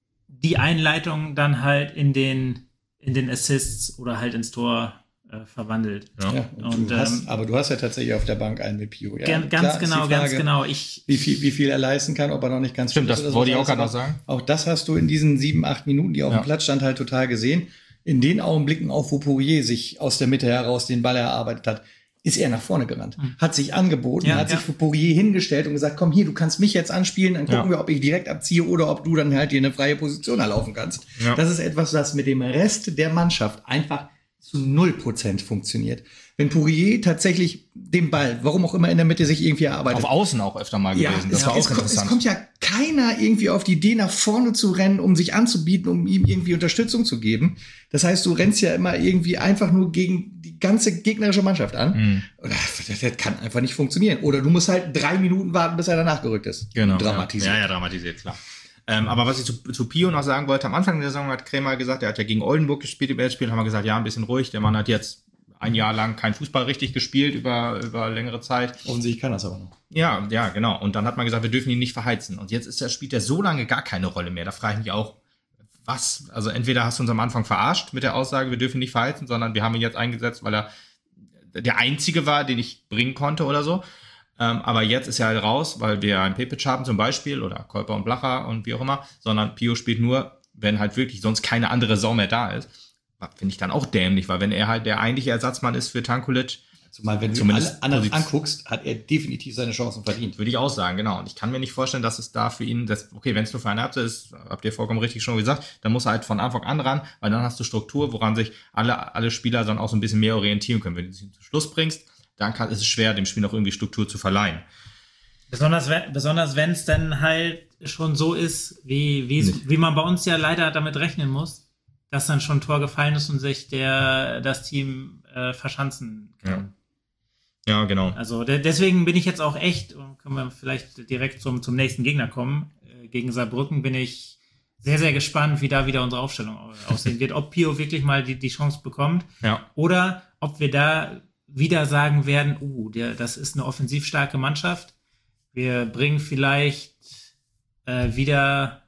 die Einleitung dann halt in den, in den Assists oder halt ins Tor äh, verwandelt. Ja, ja und und, du ähm, hast, aber du hast ja tatsächlich auf der Bank einen mit Pio. Ja, ganz klar, genau, Frage, ganz genau. Ich, wie, viel, wie viel er leisten kann, ob er noch nicht ganz stimmt, das wollte ich auch gerade noch sagen. Auch das hast du in diesen sieben, acht Minuten, die auf ja. dem Platz stand, halt total gesehen. In den Augenblicken auch, wo Pourier sich aus der Mitte heraus den Ball erarbeitet hat, ist er nach vorne gerannt, mhm. hat sich angeboten, ja, hat ja. sich für Pourier hingestellt und gesagt, komm hier, du kannst mich jetzt anspielen, dann gucken ja. wir, ob ich direkt abziehe oder ob du dann halt dir eine freie Position erlaufen kannst. Ja. Das ist etwas, das mit dem Rest der Mannschaft einfach zu null Prozent funktioniert. Wenn Pourier tatsächlich den Ball, warum auch immer in der Mitte sich irgendwie erarbeitet. Auf Außen auch öfter mal ja, gewesen. Das ja, war auch es, interessant. Es kommt ja keiner irgendwie auf die Idee, nach vorne zu rennen, um sich anzubieten, um ihm irgendwie Unterstützung zu geben. Das heißt, du rennst ja immer irgendwie einfach nur gegen die ganze gegnerische Mannschaft an. Mhm. Das, das kann einfach nicht funktionieren. Oder du musst halt drei Minuten warten, bis er danach gerückt ist. Genau. Dramatisiert. Ja, ja, dramatisiert, klar. Ähm, aber was ich zu, zu Pio noch sagen wollte, am Anfang der Saison hat Krämer gesagt, er hat ja gegen Oldenburg gespielt im Erstspiel, haben wir gesagt, ja, ein bisschen ruhig. Der Mann hat jetzt ein Jahr lang kein Fußball richtig gespielt über, über längere Zeit. Offensichtlich kann das aber noch. Ja, ja, genau. Und dann hat man gesagt, wir dürfen ihn nicht verheizen. Und jetzt ist der, spielt er so lange gar keine Rolle mehr. Da frage ich mich auch, was? Also entweder hast du uns am Anfang verarscht mit der Aussage, wir dürfen ihn nicht verheizen, sondern wir haben ihn jetzt eingesetzt, weil er der Einzige war, den ich bringen konnte oder so. Ähm, aber jetzt ist er halt raus, weil wir einen Pepic haben zum Beispiel oder Kolper und Blacher und wie auch immer, sondern Pio spielt nur, wenn halt wirklich sonst keine andere Sau mehr da ist. Finde ich dann auch dämlich, weil wenn er halt der eigentliche Ersatzmann ist für Tankulic, zumal wenn du alle anderen anguckst, hat er definitiv seine Chancen verdient. Würde ich auch sagen, genau. Und ich kann mir nicht vorstellen, dass es da für ihn, das, okay, wenn es nur für eine Halbzeit ist, habt ihr vollkommen richtig schon gesagt, dann muss er halt von Anfang an ran, weil dann hast du Struktur, woran sich alle, alle Spieler dann auch so ein bisschen mehr orientieren können. Wenn du sie zum Schluss bringst, dann kann, ist es schwer, dem Spiel noch irgendwie Struktur zu verleihen. Besonders, besonders wenn es dann halt schon so ist, wie, wie man bei uns ja leider damit rechnen muss, dass dann schon ein Tor gefallen ist und sich der, das Team äh, verschanzen kann. Ja, ja genau. Also de- deswegen bin ich jetzt auch echt, und können wir vielleicht direkt zum, zum nächsten Gegner kommen, äh, gegen Saarbrücken bin ich sehr, sehr gespannt, wie da wieder unsere Aufstellung aussehen wird. Ob Pio wirklich mal die, die Chance bekommt ja. oder ob wir da wieder sagen werden, uh, der, das ist eine offensiv starke Mannschaft. Wir bringen vielleicht äh, wieder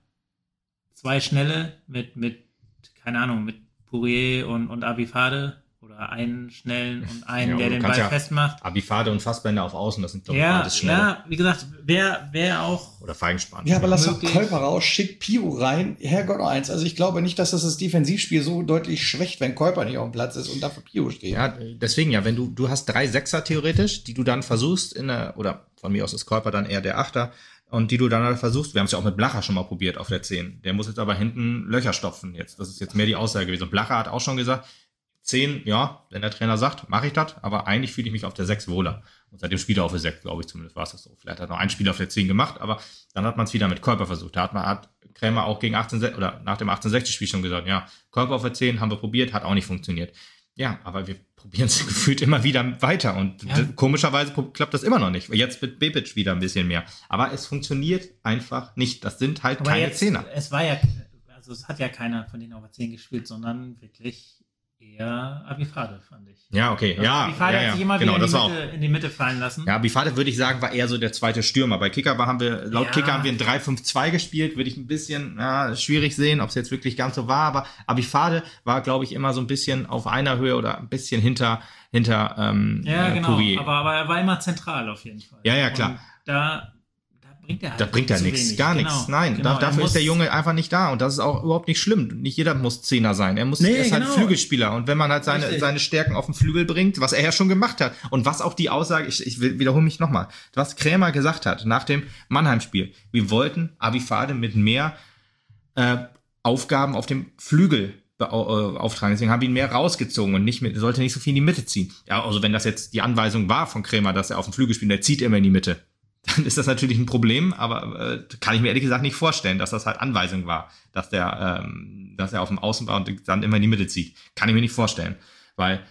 zwei Schnelle mit, mit, keine Ahnung, mit Pourier und, und Abifade oder einen schnellen und einen, ja, der den Ball ja festmacht. Abifade und Fassbender auf Außen, das sind glaube ich ja, beides schnelle. Ja, wie gesagt, wer, wer auch... Oder Feigenspann. Ja, aber lass doch Kolper raus, schick Pio rein, Herrgott eins. Also ich glaube nicht, dass das das Defensivspiel so deutlich schwächt, wenn Kolper nicht auf dem Platz ist und dafür Pio steht. Ja, deswegen ja, wenn du, du hast drei Sechser theoretisch, die du dann versuchst in der, oder von mir aus ist Kolper dann eher der Achter, und die du dann halt versuchst, wir haben es ja auch mit Blacher schon mal probiert auf der zehn. Der muss jetzt aber hinten Löcher stopfen jetzt. Das ist jetzt mehr die Aussage gewesen. Und Blacher hat auch schon gesagt, zehn, ja, wenn der Trainer sagt, mache ich das, aber eigentlich fühle ich mich auf der sechs wohler. Und seitdem Spieler auf der sechs, glaube ich, zumindest war es das so. Vielleicht hat noch ein Spieler auf der zehn gemacht, aber dann hat man es wieder mit Kolper versucht. Da hat man, hat Krämer auch gegen achtzehn, oder nach dem achtzehnhundertsechzig-Spiel schon gesagt, ja, Kolper auf der zehn haben wir probiert, hat auch nicht funktioniert. Ja, aber wir probieren es gefühlt immer wieder weiter und ja. komischerweise klappt das immer noch nicht. Jetzt mit Bebic wieder ein bisschen mehr. Aber es funktioniert einfach nicht. Das sind halt aber keine jetzt, Zehner. Es war ja, also es hat ja keiner von denen auf der zehn gespielt, sondern wirklich eher Abifade, fand ich. Ja, okay, also ja. Abifade ja, hat ja. sich immer genau, wieder in die, das Mitte, in die Mitte fallen lassen. Ja, Abifade würde ich sagen, war eher so der zweite Stürmer. Bei Kicker haben wir, laut ja. Kicker haben wir ein drei fünf zwei gespielt, würde ich ein bisschen ja, schwierig sehen, ob es jetzt wirklich ganz so war, aber Abifade war, glaube ich, immer so ein bisschen auf einer Höhe oder ein bisschen hinter, hinter ähm, ja, genau, Pourier. Aber, aber er war immer zentral auf jeden Fall. Ja, ja, klar. Und da bringt er halt da bringt er nichts, gar genau, nichts. Nein, genau, da, dafür ist der Junge einfach nicht da und das ist auch überhaupt nicht schlimm. Nicht jeder muss Zehner sein. Er muss, nee, er ist genau. halt Flügelspieler und wenn man halt seine, Richtig. seine Stärken auf den Flügel bringt, was er ja schon gemacht hat und was auch die Aussage, ich, ich wiederhole mich nochmal, was Krämer gesagt hat nach dem Mannheim-Spiel. Wir wollten Abifade mit mehr äh, Aufgaben auf dem Flügel auftragen. Deswegen haben wir ihn mehr rausgezogen und nicht mit, sollte nicht so viel in die Mitte ziehen. Ja, also wenn das jetzt die Anweisung war von Krämer, dass er auf dem Flügel spielt, der zieht immer in die Mitte. Dann ist das natürlich ein Problem, aber äh, kann ich mir ehrlich gesagt nicht vorstellen, dass das halt Anweisung war, dass der, ähm, dass er auf dem Außen war und dann immer in die Mitte zieht. Kann ich mir nicht vorstellen, weil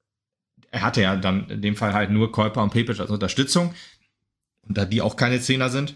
er hatte ja dann in dem Fall halt nur Kolper und Pepic als Unterstützung und da die auch keine Zehner sind,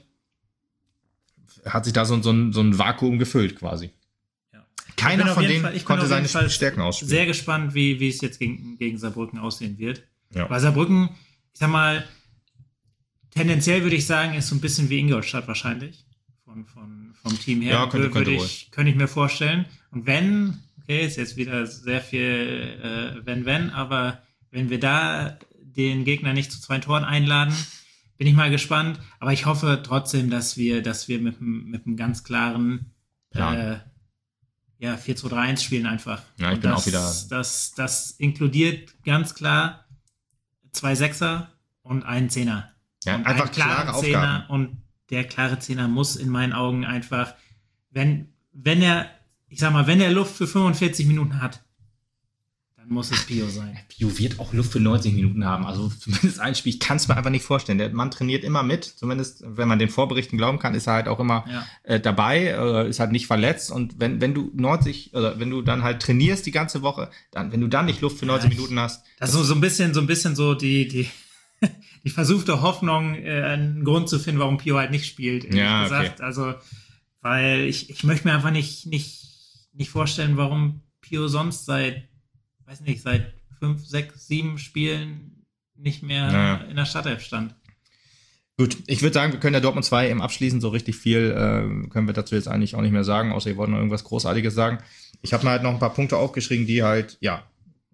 hat sich da so, so, ein, so ein Vakuum gefüllt quasi. Ja. Keiner von denen Fall, konnte seine Stärken ausspielen. Sehr gespannt, wie, wie es jetzt gegen, gegen Saarbrücken aussehen wird. Ja. Weil Saarbrücken, ich sag mal, tendenziell würde ich sagen, ist so ein bisschen wie Ingolstadt wahrscheinlich. Von, von, vom Team her. Ja, könnte, könnte würde ich, könnte ich mir vorstellen. Und wenn, okay, ist jetzt wieder sehr viel äh, wenn, wenn, aber wenn wir da den Gegner nicht zu zwei Toren einladen, bin ich mal gespannt. Aber ich hoffe trotzdem, dass wir, dass wir mit, mit einem ganz klaren äh, ja, vier zwei drei eins spielen einfach. Ja, ich Und bin das, auch wieder. Das, das inkludiert ganz klar zwei Sechser und einen Zehner. Ja, und einfach klare Zehner Aufgaben. Und der klare Zehner muss in meinen Augen einfach, wenn, wenn er, ich sag mal, wenn er Luft für fünfundvierzig Minuten hat, dann muss es Pio sein. Pio wird auch Luft für neunzig Minuten haben. Also zumindest ein Spiel, ich kann es mir einfach nicht vorstellen. Der Mann trainiert immer mit, zumindest wenn man den Vorberichten glauben kann, ist er halt auch immer Ja. äh, dabei, äh, ist halt nicht verletzt. Und wenn, wenn du neunzig, oder wenn du dann halt trainierst die ganze Woche, dann, wenn du dann nicht Luft für neunzig Ja, Minuten hast. Das ist so, so ein bisschen, so ein bisschen so die, die, die versuchte Hoffnung, äh, einen Grund zu finden, warum Pio halt nicht spielt, ehrlich Ja, gesagt. okay. Also, weil ich, ich möchte mir einfach nicht, nicht, nicht vorstellen, warum Pio sonst seit, weiß nicht, seit fünf, sechs, sieben Spielen nicht mehr Naja. in der Startelf stand. Gut, ich würde sagen, wir können ja Dortmund zwei eben abschließen. So richtig viel äh, können wir dazu jetzt eigentlich auch nicht mehr sagen, außer ihr wollt noch irgendwas Großartiges sagen. Ich habe mir halt noch ein paar Punkte aufgeschrieben, die halt, ja,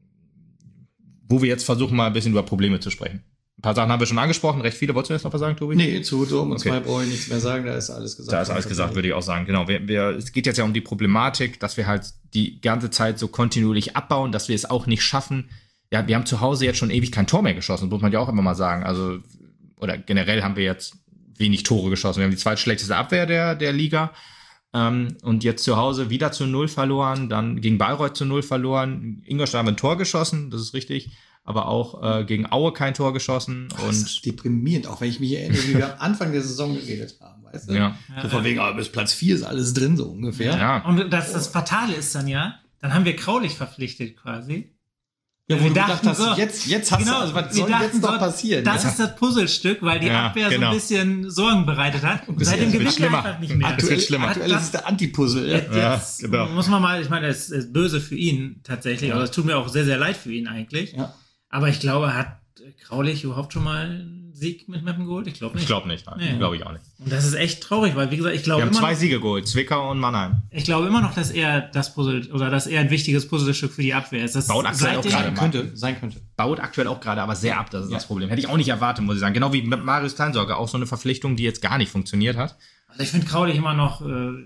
wo wir jetzt versuchen, mal ein bisschen über Probleme zu sprechen. Ein paar Sachen haben wir schon angesprochen, recht viele. Wolltest du jetzt noch was sagen, Tobi? Nee, zu Dortmund Okay. zwei brauche ich nichts mehr sagen, da ist alles gesagt. Da ist alles gesagt, würde ich auch sagen. Genau, wir, wir, es geht jetzt ja um die Problematik, dass wir halt die ganze Zeit so kontinuierlich abbauen, dass wir es auch nicht schaffen. Ja, wir haben zu Hause jetzt schon ewig kein Tor mehr geschossen, muss man ja auch immer mal sagen. Also, oder generell haben wir jetzt wenig Tore geschossen. Wir haben die zweitschlechteste Abwehr der, der Liga. Ähm, und jetzt zu Hause wieder zu Null verloren, dann gegen Bayreuth zu Null verloren. Ingolstadt haben ein Tor geschossen, das ist richtig, aber auch äh, gegen Aue kein Tor geschossen. Das und ist deprimierend, auch wenn ich mich erinnere, wie wir am Anfang der Saison geredet haben, weißt du? Ja. So von wegen, oh, bis Platz vier ist alles drin, so ungefähr. Ja. Und das, das Fatale ist dann ja, dann haben wir Kraulich verpflichtet quasi. Ja, wo wir du dachten gedacht hast, so, jetzt, jetzt hast genau, du, also was wir soll dachten jetzt noch so, passieren? Das ja. ist das Puzzlestück, weil die Ja, Abwehr genau. so ein bisschen Sorgen bereitet hat. Und bisschen- seitdem es wird gewinnt er schlimmer. einfach nicht mehr. Aktuell- wird schlimmer. Aktuell ist es der Antipuzzle. Ja. Jetzt, Ja, jetzt genau. muss man mal, ich meine, es ist böse für ihn tatsächlich, Ja. aber es tut mir auch sehr, sehr leid für ihn eigentlich. Ja. Aber ich glaube, hat Kraulich überhaupt schon mal einen Sieg mit Meppen geholt? Ich glaube nicht. Ich glaube nicht, Nee. glaube ich auch nicht. Und das ist echt traurig, weil, wie gesagt, ich glaube Wir haben immer zwei noch, Siege geholt, Zwickau und Mannheim. ich glaube immer noch, dass er das Puzzle, oder dass er ein wichtiges Puzzlestück für die Abwehr ist. Das Baut aktuell auch seitdem- gerade Sein könnte, sein könnte. Baut aktuell auch gerade aber sehr ab, das ist Ja. das Problem. Hätte ich auch nicht erwartet, muss ich sagen. Genau wie mit Marius Kleinsorge, auch so eine Verpflichtung, die jetzt gar nicht funktioniert hat. Also ich finde Kraulich immer noch äh,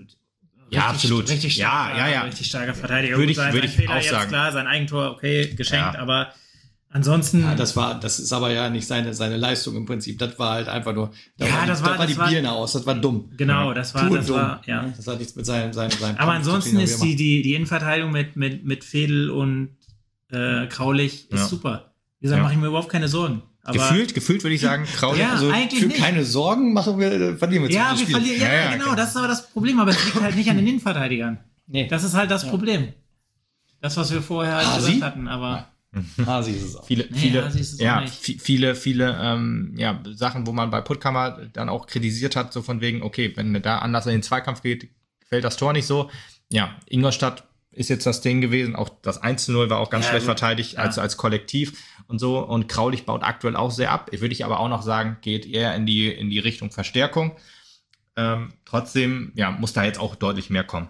Ja, richtig, absolut. richtig Ja, starker, ja, ja. richtig starker Verteidiger. Würde Gut, ich- sein, würde sein ich Fehler auch jetzt sagen. klar, sein Eigentor, okay, geschenkt, Ja. aber ansonsten. Ja, das war, das ist aber ja nicht seine, seine Leistung im Prinzip. Das war halt einfach nur, da Ja, war, das die, war- das war die das war- Birne aus, das war dumm. Genau, das war, Pur das dumm. war, ja. Das hat nichts mit seinem, seinem, seinem Aber Kampf zu ansonsten tun, ist wie die, die, die Innenverteidigung mit, mit, mit Fedel und äh, Kraulich ist Ja. super. Wie gesagt, Ja. mache ich mir überhaupt keine Sorgen. Aber Gefühlt, gefühlt würde ich sagen, Kraulich. Ja, Also eigentlich für nicht. keine Sorgen machen wir, verlieren wir ja, zum wir Spiel. verlieren, ja, Ja, ja, genau, klar. das ist aber das Problem, aber es liegt halt nicht an den Innenverteidigern. Nee. Das ist halt das Problem. Das, was wir vorher halt Hasi? gesagt hatten, aber Ah, sie ist es auch. Viele, Nee, viele, ja, siehst du so ja, nicht. vi- viele, viele ähm, ja, Sachen, wo man bei Puttkammer dann auch kritisiert hat, so von wegen, okay, wenn er da anders in den Zweikampf geht, fällt das Tor nicht so. Ja, Ingolstadt ist jetzt das Ding gewesen, auch das eins zu null war auch ganz Ja, schlecht gut. verteidigt, Ja. als, als Kollektiv und so. Und Kraulich baut aktuell auch sehr ab. Würde ich aber auch noch sagen, geht eher in die, in die Richtung Verstärkung. Ähm, trotzdem, ja, muss da jetzt auch deutlich mehr kommen.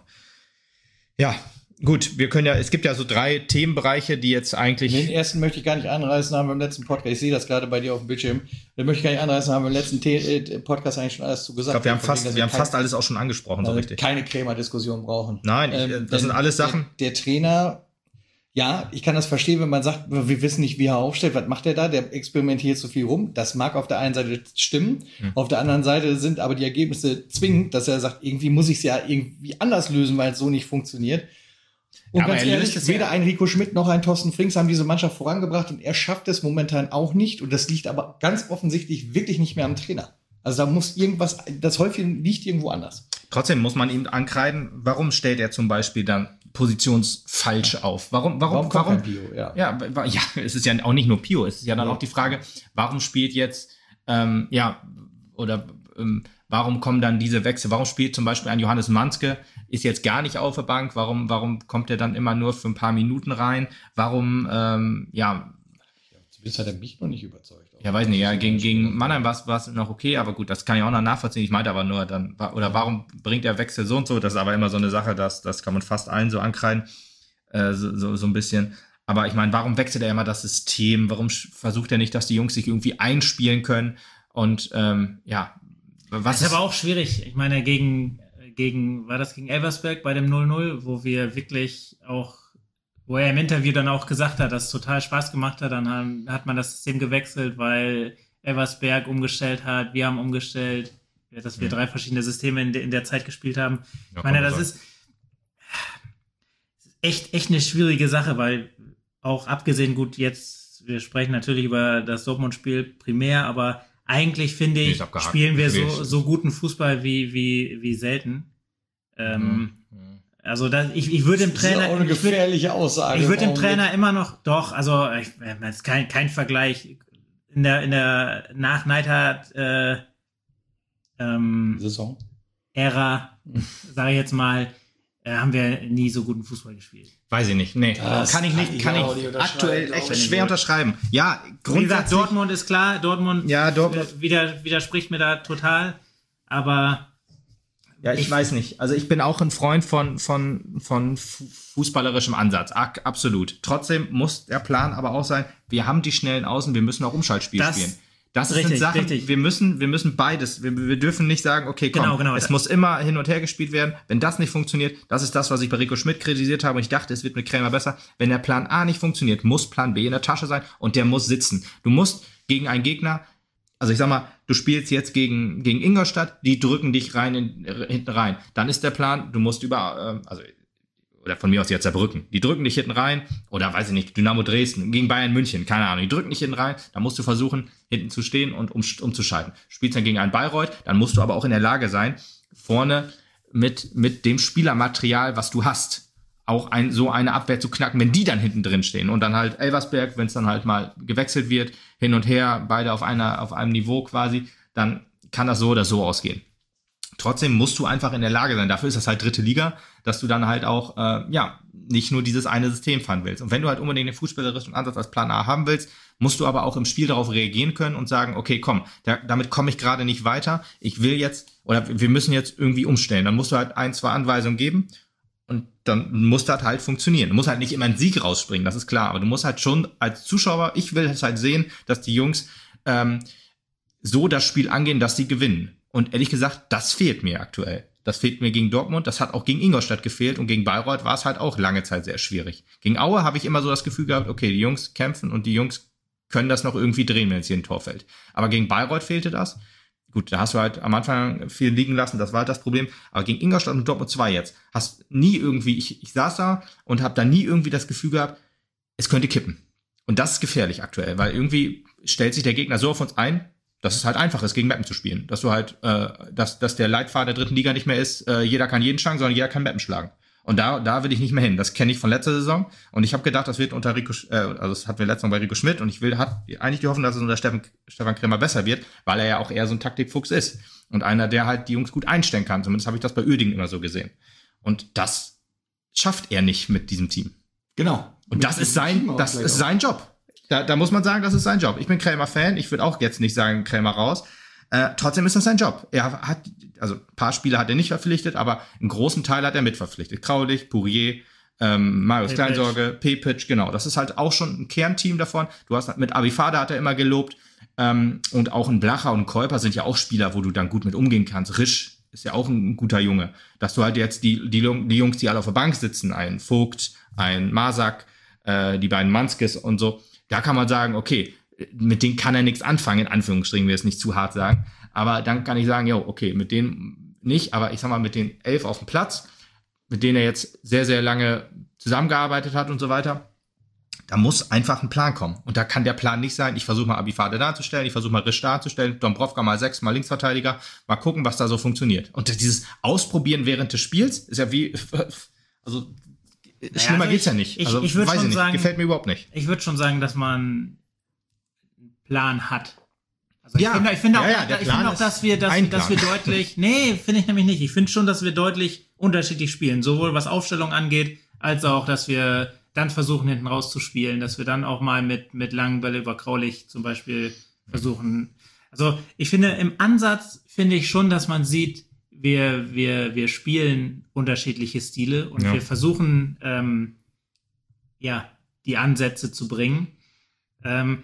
Ja, gut, wir können ja, es gibt ja so drei Themenbereiche, die jetzt eigentlich. Den ersten möchte ich gar nicht anreißen, haben wir im letzten Podcast, ich sehe das gerade bei dir auf dem Bildschirm, den möchte ich gar nicht anreißen, haben wir im letzten The äh, Podcast eigentlich schon alles zu Ich gesagt. glaube, wir haben Von wegen, fast, dass wir haben kein- fast alles auch schon angesprochen, so also richtig. keine Krämer-Diskussion brauchen. Nein, ich, Ähm, das sind denn alles Sachen. Der, der Trainer, ja, ich kann das verstehen, wenn man sagt, wir wissen nicht, wie er aufstellt, was macht er da? Der experimentiert so viel rum. Das mag auf der einen Seite stimmen, Hm. auf der anderen Seite sind aber die Ergebnisse zwingend, dass er sagt, irgendwie muss ich es ja irgendwie anders lösen, weil es so nicht funktioniert. Und Ja, aber ganz er ehrlich, löst es ja- weder ein Rico Schmidt noch ein Thorsten Frings haben diese Mannschaft vorangebracht und er schafft es momentan auch nicht. Und das liegt aber ganz offensichtlich wirklich nicht mehr am Trainer. Also da muss irgendwas, das häufig liegt irgendwo anders. Trotzdem muss man ihm ankreiden, warum stellt er zum Beispiel dann positionsfalsch auf? Warum, warum, kommt warum? kein Pio? Ja. Ja, wa- ja, es ist ja auch nicht nur Pio, es ist ja dann Ja. auch die Frage, warum spielt jetzt, ähm, ja, oder ähm, warum kommen dann diese Wechsel? Warum spielt zum Beispiel ein Johannes Manske, ist jetzt gar nicht auf der Bank? Warum, warum kommt er dann immer nur für ein paar Minuten rein? Warum, ähm, ja, Zumindest hat er mich noch nicht überzeugt. ja, weiß nicht, ja, gegen, gegen Mannheim war es noch okay, aber gut, das kann ich auch noch nachvollziehen. Ich meinte aber nur dann, wa- oder warum bringt der Wechsel so und so? Das ist aber immer so eine Sache, das, das kann man fast allen so ankreiden, äh, so, so, so ein bisschen. Aber ich meine, warum wechselt er immer das System? Warum sch- versucht er nicht, dass die Jungs sich irgendwie einspielen können? Und ähm, ja, was das ist aber auch schwierig. Ich meine, gegen, gegen, war das gegen Elversberg bei dem null null, wo wir wirklich auch, wo er im Interview dann auch gesagt hat, dass es total Spaß gemacht hat, dann haben, hat man das System gewechselt, weil Elversberg umgestellt hat, wir haben umgestellt, ja, dass wir Mhm. drei verschiedene Systeme in, de, in der Zeit gespielt haben. Ja, Ich meine, kann man das sagen. ist echt, echt eine schwierige Sache, weil auch abgesehen, gut, jetzt, wir sprechen natürlich über das Dortmund-Spiel primär, aber eigentlich finde Nee, ich, ist abgehakt. spielen wir Nee, so, ist- so guten Fußball wie, wie, wie selten. Ähm, Mhm. Also da, ich, ich würde dem Das ist Trainer, auch eine ich würde, gefährliche Aussage. ich würde dem Warum Trainer immer noch, doch, also ich, das ist kein, kein Vergleich. In der, in der nach Neidhardt äh, ähm, Saison. Ära, sage ich jetzt mal, äh, haben wir nie so guten Fußball gespielt. Weiß ich nicht, nee. Das kann ich kann nicht, ich kann auch nicht ich unterschreiben, aktuell glaub echt ich. schwer unterschreiben. Ja, Wie gesagt, grundsätzlich. Dortmund ist klar, Dortmund Ja, Dortmund. äh, wieder, widerspricht mir da total, aber Ja, ich, Ich- weiß nicht. Also ich bin auch ein Freund von, von, von fu- fußballerischem Ansatz. Ak- absolut. Trotzdem muss der Plan aber auch sein, wir haben die schnellen Außen, wir müssen auch Umschaltspiel Das- spielen. Das richtig, sind Sachen, richtig. wir müssen, wir müssen beides. Wir, wir dürfen nicht sagen, okay, komm, Genau, genau. es muss immer hin und her gespielt werden. Wenn das nicht funktioniert, das ist das, was ich bei Rico Schmidt kritisiert habe und ich dachte, es wird mit Krämer besser. Wenn der Plan A nicht funktioniert, muss Plan B in der Tasche sein und der muss sitzen. Du musst gegen einen Gegner, Also ich sag mal, du spielst jetzt gegen, gegen Ingolstadt, die drücken dich rein in, hinten rein. Dann ist der Plan, du musst über, äh, also, oder von mir aus jetzt Saarbrücken, die drücken dich hinten rein, oder weiß ich nicht, Dynamo Dresden, gegen Bayern München, keine Ahnung, die drücken dich hinten rein, dann musst du versuchen, hinten zu stehen und um, umzuschalten. Spielst dann gegen einen Bayreuth, dann musst du aber auch in der Lage sein, vorne mit, mit dem Spielermaterial, was du hast, auch ein, so eine Abwehr zu knacken, wenn die dann hinten drin stehen und dann halt Elversberg, wenn es dann halt mal gewechselt wird, hin und her, beide auf einer, auf einem Niveau quasi, dann kann das so oder so ausgehen. Trotzdem musst du einfach in der Lage sein, dafür ist das halt dritte Liga, dass du dann halt auch, äh, ja, nicht nur dieses eine System fahren willst. Und wenn du halt unbedingt den fußballerischen Ansatz als Plan A haben willst, musst du aber auch im Spiel darauf reagieren können und sagen, okay, komm, da, damit komme ich gerade nicht weiter, ich will jetzt, oder wir müssen jetzt irgendwie umstellen. Dann musst du halt ein, zwei Anweisungen geben und dann muss das halt funktionieren. Du musst halt nicht immer einen Sieg rausspringen, das ist klar, aber du musst halt schon als Zuschauer, ich will es halt sehen, dass die Jungs ähm, so das Spiel angehen, dass sie gewinnen. Und ehrlich gesagt, das fehlt mir aktuell. Das fehlt mir gegen Dortmund, das hat auch gegen Ingolstadt gefehlt und gegen Bayreuth war es halt auch lange Zeit sehr schwierig. Gegen Aue habe ich immer so das Gefühl gehabt, okay, die Jungs kämpfen und die Jungs können das noch irgendwie drehen, wenn es hier ein Tor fällt. Aber gegen Bayreuth fehlte das. Gut, da hast du halt am Anfang viel liegen lassen, das war halt das Problem. Aber gegen Ingolstadt und Dortmund zwei jetzt, hast nie irgendwie, ich, ich saß da und habe da nie irgendwie das Gefühl gehabt, es könnte kippen. Und das ist gefährlich aktuell, weil irgendwie stellt sich der Gegner so auf uns ein, dass es halt einfach ist, gegen Meppen zu spielen. Dass du halt, äh, dass, dass der Leitfaden der dritten Liga nicht mehr ist, äh, jeder kann jeden schlagen, sondern jeder kann Meppen schlagen. Und da, da will ich nicht mehr hin. Das kenne ich von letzter Saison. Und ich habe gedacht, das wird unter Rico, äh, also das hatten wir letztes Mal bei Rico Schmidt. Und ich will, hat eigentlich die Hoffnung, dass es unter Steffen, Stefan Krämer besser wird, weil er ja auch eher so ein Taktikfuchs ist. Und einer, der halt die Jungs gut einstellen kann. Zumindest habe ich das bei Uerdingen immer so gesehen. Und das schafft er nicht mit diesem Team. Genau. Und mit das ist sein, das ist sein Job. Da, da muss man sagen, das ist sein Job. Ich bin Krämer-Fan. Ich würde auch jetzt nicht sagen, Krämer raus. Äh, trotzdem ist das sein Job. Er hat, also ein paar Spieler hat er nicht verpflichtet, aber einen großen Teil hat er mitverpflichtet. Kraulich, Pourier, ähm, Marius Pepic. Kleinsorge, Pepic, genau. Das ist halt auch schon ein Kernteam davon. Du hast mit Abifada hat er immer gelobt. Ähm, und auch ein Blacher und ein Käuper sind ja auch Spieler, wo du dann gut mit umgehen kannst. Risch ist ja auch ein guter Junge. Dass du halt jetzt die, die, die Jungs, die alle auf der Bank sitzen, ein Vogt, ein Masak, äh, die beiden Manskes und so, da kann man sagen, okay, mit denen kann er nichts anfangen, in Anführungsstrichen, will es nicht zu hart sagen. Aber dann kann ich sagen, jo, okay, mit denen nicht, aber ich sag mal, mit den elf auf dem Platz, mit denen er jetzt sehr, sehr lange zusammengearbeitet hat und so weiter, da muss einfach ein Plan kommen. Und da kann der Plan nicht sein, ich versuche mal Abifade darzustellen, ich versuche mal Risch darzustellen, Dombrovka mal sechs, mal Linksverteidiger, mal gucken, was da so funktioniert. Und dieses Ausprobieren während des Spiels ist ja wie, also Naja, schlimmer also geht's ich, ja nicht. Ich, Also ich würde weiß schon ich nicht, sagen, gefällt mir überhaupt nicht. Ich würde schon sagen, dass man einen Plan hat. Also ich Ja. finde, ich finde auch, Ja, ja, der ich Plan finde auch, ist dass wir, dass, ein dass wir Plan. deutlich, nee, finde ich nämlich nicht. Ich finde schon, dass wir deutlich unterschiedlich spielen. Sowohl was Aufstellung angeht, als auch, dass wir dann versuchen, hinten rauszuspielen, dass wir dann auch mal mit, mit langen Bälle über Kraulich zum Beispiel versuchen. Also ich finde, im Ansatz finde ich schon, dass man sieht, wir, wir, wir spielen unterschiedliche Stile und Ja. wir versuchen, ähm, ja, die Ansätze zu bringen. Ähm,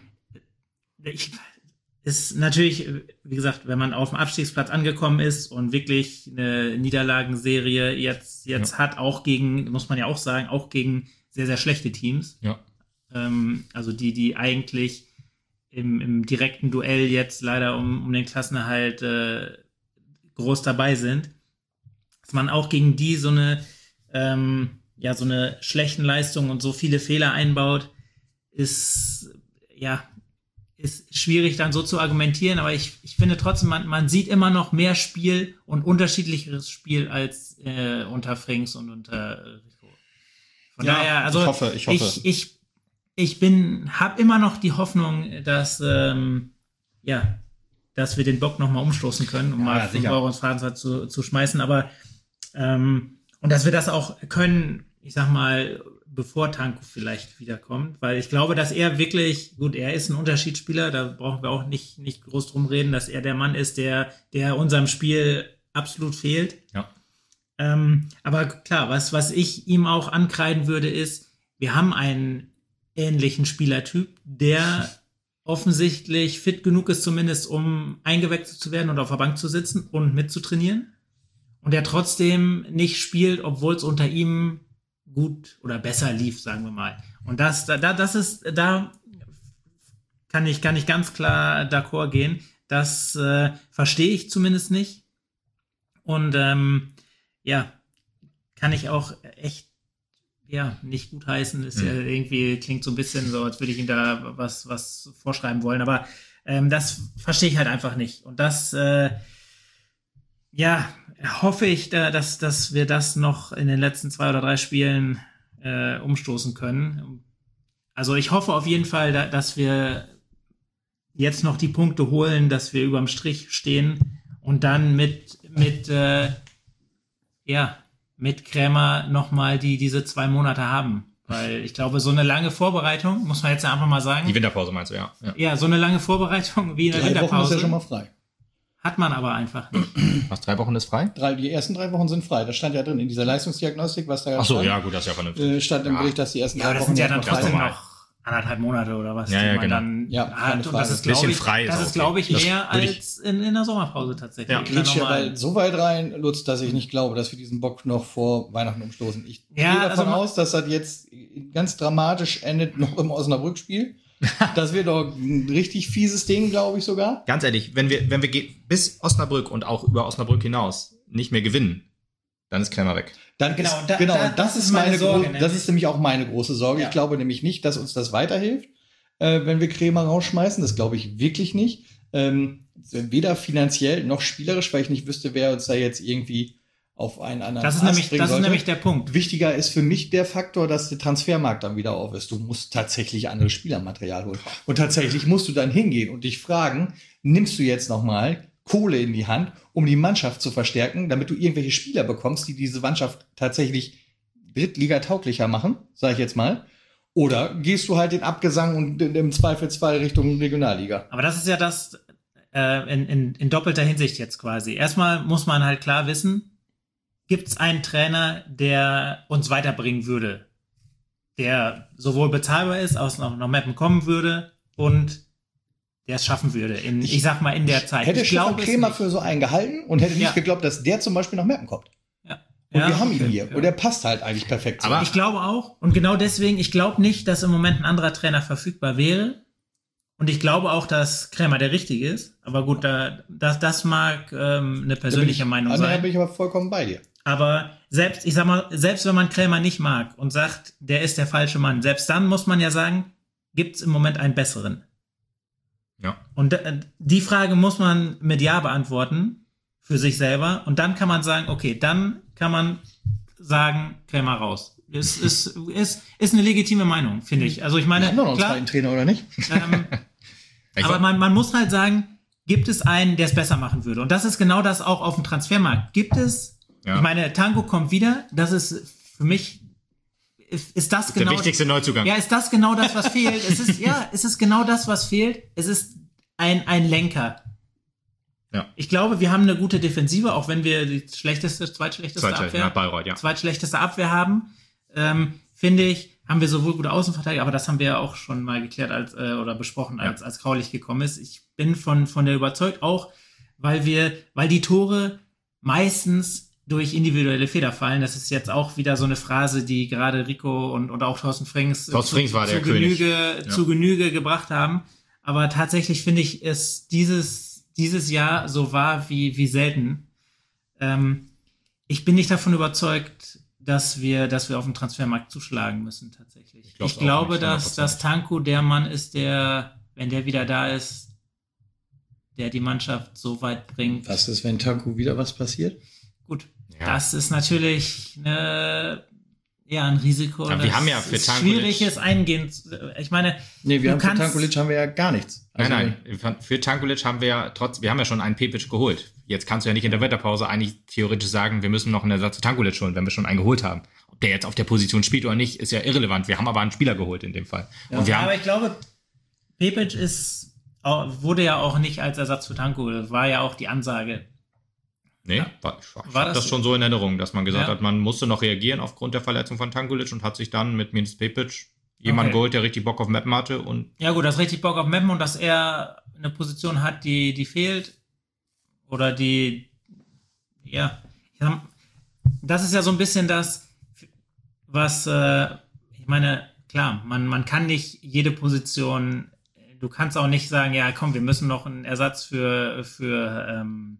ich, ist natürlich, wie gesagt, wenn man auf dem Abstiegsplatz angekommen ist und wirklich eine Niederlagenserie jetzt, jetzt Ja. hat, auch gegen, muss man ja auch sagen, auch gegen sehr, sehr schlechte Teams. Ja. Ähm, also die, die eigentlich im, im direkten Duell jetzt leider um, um den Klassenerhalt äh, groß dabei sind, dass man auch gegen die so eine, ähm, ja, so eine schlechten Leistung und so viele Fehler einbaut, ist, ja, ist schwierig dann so zu argumentieren, aber ich, ich finde trotzdem, man, man sieht immer noch mehr Spiel und unterschiedlicheres Spiel als äh, unter Frings und unter äh, Rico. Von Ja, daher, also ich hoffe, ich hoffe. ich, ich, ich bin, habe immer noch die Hoffnung, dass, ähm, ja, dass wir den Bock nochmal umstoßen können, um Ja, mal fünf sicher. Euro ins Phrasenschwein zu, zu schmeißen, aber ähm, und dass wir das auch können, ich sag mal, bevor Tanko vielleicht wiederkommt, weil ich glaube, dass er wirklich, gut, er ist ein Unterschiedsspieler, da brauchen wir auch nicht, nicht groß drum reden, dass er der Mann ist, der, der unserem Spiel absolut fehlt. Ja. Ähm, aber klar, was, was ich ihm auch ankreiden würde, ist, wir haben einen ähnlichen Spielertyp, der offensichtlich fit genug ist, zumindest um eingewechselt zu werden und auf der Bank zu sitzen und mitzutrainieren. Und der trotzdem nicht spielt, obwohl es unter ihm gut oder besser lief, sagen wir mal. Und das, da, das ist, da kann ich, kann ich ganz klar d'accord gehen. Das äh, verstehe ich zumindest nicht. Und ähm, ja, kann ich auch echt ja nicht gutheißen. Ist mhm. ja irgendwie, klingt so ein bisschen so, als würde ich ihm da was, was vorschreiben wollen. Aber ähm, das verstehe ich halt einfach nicht. Und das, äh, ja, hoffe ich, da, dass, dass wir das noch in den letzten zwei oder drei Spielen äh, umstoßen können. Also ich hoffe auf jeden Fall, da, dass wir jetzt noch die Punkte holen, dass wir überm Strich stehen und dann mit, mit, äh, ja, mit Krämer nochmal die, diese zwei Monate haben. Weil ich glaube, so eine lange Vorbereitung, muss man jetzt einfach mal sagen. Die Winterpause meinst du, ja. Ja, ja so eine lange Vorbereitung wie in der drei Winterpause. Wochen ist ja schon mal frei. Hat man aber einfach nicht. Was, drei Wochen ist frei? Drei, die ersten drei Wochen sind frei. Das stand ja drin in dieser Leistungsdiagnostik, was da ja Ach so, stand. ja, gut, das ist ja vernünftig. Äh, stand im ja. Bericht, dass die ersten Ja, drei das Wochen sind ja dann noch frei trotzdem sind. noch anderthalb Monate oder was, ja, die ja, man genau. dann ja, hat. Und das ist, Bisschen glaube ich, frei ist das auch ist, glaube ich, okay. mehr Das als in, in der Sommerpause tatsächlich. Ja. In der Glitsch ja normalen. bald so weit rein, Lutz, dass ich nicht glaube, dass wir diesen Bock noch vor Weihnachten umstoßen. Ich Ja, gehe davon also aus, dass das jetzt ganz dramatisch endet, noch im Osnabrück-Spiel. Das wird doch ein richtig fieses Ding, glaube ich sogar. Ganz ehrlich, wenn wir, wenn wir ge- bis Osnabrück und auch über Osnabrück hinaus nicht mehr gewinnen, dann ist Krämer weg. Dann Genau, ist, da- genau, da- und das, das ist ist meine meine Sorge, gro- das nämlich. ist nämlich auch meine große Sorge. Ja. Ich glaube nämlich nicht, dass uns das weiterhilft, äh, wenn wir Krämer rausschmeißen. Das glaube ich wirklich nicht. Ähm, weder finanziell noch spielerisch, weil ich nicht wüsste, wer uns da jetzt irgendwie auf einen anderen Das ist Ast nämlich, bringen das ist sollte. nämlich der Punkt. Wichtiger ist für mich der Faktor, dass der Transfermarkt dann wieder auf ist. Du musst tatsächlich anderes Spielermaterial holen. Und tatsächlich musst du dann hingehen und dich fragen, nimmst du jetzt nochmal Kohle in die Hand, um die Mannschaft zu verstärken, damit du irgendwelche Spieler bekommst, die diese Mannschaft tatsächlich Drittliga-tauglicher machen, sage ich jetzt mal. Oder gehst du halt den Abgesang und im Zweifelsfall Richtung Regionalliga? Aber das ist ja das äh, in, in, in doppelter Hinsicht jetzt quasi. Erstmal muss man halt klar wissen, gibt es einen Trainer, der uns weiterbringen würde, der sowohl bezahlbar ist, aus noch, noch Mappen kommen würde und der es schaffen würde, in, ich, ich sag mal in der Zeit. Hätte ich Stefan glaube Krämer für so einen gehalten und hätte nicht Ja. geglaubt, dass der zum Beispiel nach Meppen kommt. Ja. Und Ja, wir haben ihn okay, hier. ja. Und der passt halt eigentlich perfekt. Aber- zu. Ich glaube auch, und genau deswegen, ich glaube nicht, dass im Moment ein anderer Trainer verfügbar wäre. Und ich glaube auch, dass Krämer der Richtige ist. Aber gut, da, das, das mag ähm, eine persönliche Da bin ich, Meinung Da sein. bin ich aber vollkommen bei dir. Aber selbst, ich sag mal, selbst wenn man Krämer nicht mag und sagt, der ist der falsche Mann, selbst dann muss man ja sagen, gibt es im Moment einen besseren. Ja. Und äh, die Frage muss man mit Ja beantworten für sich selber. Und dann kann man sagen, okay, dann kann man sagen, Krämer raus. Ist, ist, ist, ist eine legitime Meinung, finde ich. Also ich Wir meine, haben doch noch einen klar, zweiten Trainer, oder nicht? ähm, Ich aber war- man, man muss halt sagen, gibt es einen, der es besser machen würde? Und das ist genau das auch auf dem Transfermarkt. Gibt es, Ja. ich meine, Tango kommt wieder, das ist für mich, ist, ist das Der genau, wichtigste Neuzugang. ja, ist das genau das, was fehlt? Es ist, ja, es ist genau das, was fehlt. Es ist ein, ein Lenker. Ja. Ich glaube, wir haben eine gute Defensive, auch wenn wir die schlechteste, zweitschlechteste Zweite, Abwehr, ja, Bayreuth, ja. zweitschlechteste Abwehr haben, ähm, finde ich, haben wir sowohl gute Außenverteidiger, aber das haben wir ja auch schon mal geklärt als äh, oder besprochen, Ja. als als Kraulich gekommen ist. Ich bin von von der überzeugt, auch weil wir, weil die Tore meistens durch individuelle Fehler fallen. Das ist jetzt auch wieder so eine Phrase, die gerade Rico und, und auch Thorsten Frings, äh, Thorsten Frings war zu, der zu König. Genüge, Ja. zu Genüge gebracht haben. Aber tatsächlich finde ich es dieses, dieses Jahr so war wie, wie selten. Ähm, ich bin nicht davon überzeugt, dass wir, dass wir auf dem Transfermarkt zuschlagen müssen, tatsächlich. Ich, glaub's auch glaube, nicht, dass, dass Tanku der Mann ist, der, wenn der wieder da ist, der die Mannschaft so weit bringt. Was ist, wenn Tanku wieder was passiert? Gut, Ja. das ist natürlich eine, ja, ein Risiko. Aber wir das haben ja für ist Tankulic- schwierig ist eingehen. zu- Ich meine, Nee, wir Du haben für kannst- Tankulic haben wir ja gar nichts. Also, Nein, nein. Für Tankulic haben wir ja trotz, wir haben ja schon einen Pepic geholt. Jetzt kannst du ja nicht in der Winterpause eigentlich theoretisch sagen, wir müssen noch einen Ersatz für Tankulic holen, wenn wir schon einen geholt haben. Ob der jetzt auf der Position spielt oder nicht, ist ja irrelevant. Wir haben aber einen Spieler geholt in dem Fall. Und wir aber haben, ich glaube, Pepic ist, wurde ja auch nicht als Ersatz für Tanku. Das war ja auch die Ansage. nee, war, ich, ich War hab das, das- schon so in Erinnerung, dass man gesagt Ja. hat, man musste noch reagieren aufgrund der Verletzung von Tankulic und hat sich dann mit Minus Pepic jemanden Okay. geholt, der richtig Bock auf Mappen hatte und Ja gut, das richtig Bock auf Mappen und dass er eine Position hat, die, die fehlt. Oder die, ja, ich sag, das ist ja so ein bisschen das, was, äh, ich meine, klar, man, man kann nicht jede Position du kannst auch nicht sagen, ja komm, wir müssen noch einen Ersatz für, für, ähm,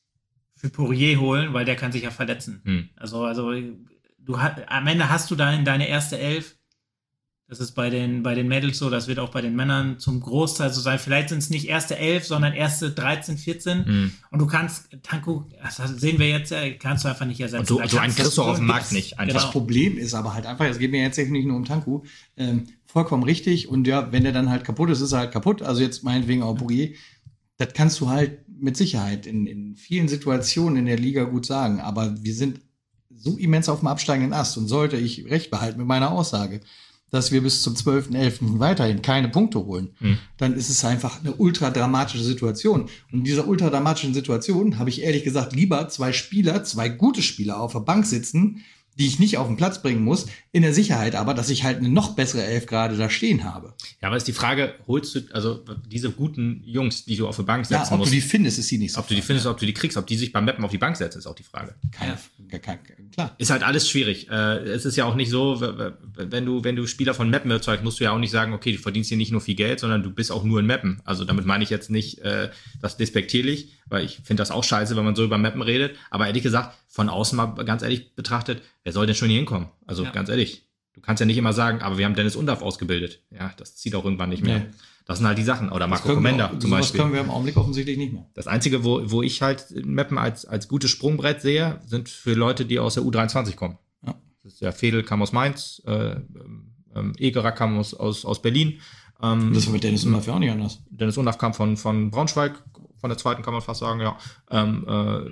für Poirier holen, weil der kann sich ja verletzen. Hm. Also, also du hast, am Ende hast du dann deine erste Elf. Das ist bei den, bei den Mädels so, das wird auch bei den Männern zum Großteil so sein. Vielleicht sind es nicht erste elf, sondern erste dreizehn, vierzehn. Mhm. Und du kannst, Tanku, das sehen wir jetzt, kannst du einfach nicht ersetzen. Und so, so einen kriegst du auch auf dem Markt nicht. Einfach. Genau. Das Problem ist aber halt einfach, es geht mir jetzt nicht nur um Tanku, ähm, vollkommen richtig. Und ja, wenn der dann halt kaputt ist, ist er halt kaputt. Also jetzt meinetwegen auch Poirier. Das kannst du halt mit Sicherheit in, in vielen Situationen in der Liga gut sagen. Aber wir sind so immens auf dem absteigenden Ast. Und sollte ich recht behalten mit meiner Aussage, dass wir bis zum zwölften elften weiterhin keine Punkte holen, hm. dann ist es einfach eine ultra dramatische Situation. Und in dieser ultra dramatischen Situation habe ich ehrlich gesagt lieber zwei Spieler, zwei gute Spieler auf der Bank sitzen, die ich nicht auf den Platz bringen muss, in der Sicherheit aber, dass ich halt eine noch bessere Elf gerade da stehen habe. Ja, aber ist die Frage, holst du, also diese guten Jungs, die du auf die Bank setzen musst. Ja, ob musst, du die findest, ist die nicht so. Ob du die findest, ja. ob du die kriegst, ob die sich beim Mappen auf die Bank setzen, ist auch die Frage. Keine, ja. kein, klar. Ist halt alles schwierig. Äh, es ist ja auch nicht so, wenn du, wenn du Spieler von Mappen erzeugst, musst du ja auch nicht sagen, okay, du verdienst hier nicht nur viel Geld, sondern du bist auch nur in Mappen. Also damit meine ich jetzt nicht äh, das despektierlich, weil ich finde das auch scheiße, wenn man so über Mappen redet. Aber ehrlich gesagt, von außen mal ganz ehrlich betrachtet, wer soll denn schon hier hinkommen? Also ja. ganz ehrlich, du kannst ja nicht immer sagen, aber wir haben Dennis Undaff ausgebildet. Ja, das zieht auch irgendwann nicht mehr. Nee. Das sind halt die Sachen. Oder Marco Komenda zum Beispiel. Das können wir im Augenblick offensichtlich nicht mehr. Das Einzige, wo, wo ich halt Mappen als, als gutes Sprungbrett sehe, sind für Leute, die aus der U dreiundzwanzig kommen. Ja. Das ist ja Fedel kam aus Mainz, äh, ähm, Egerer kam aus, aus, aus Berlin. Ähm, das war mit Dennis Undaff ja auch nicht anders. Dennis Undaff kam von, von Braunschweig, von der zweiten kann man fast sagen, ja. Ähm,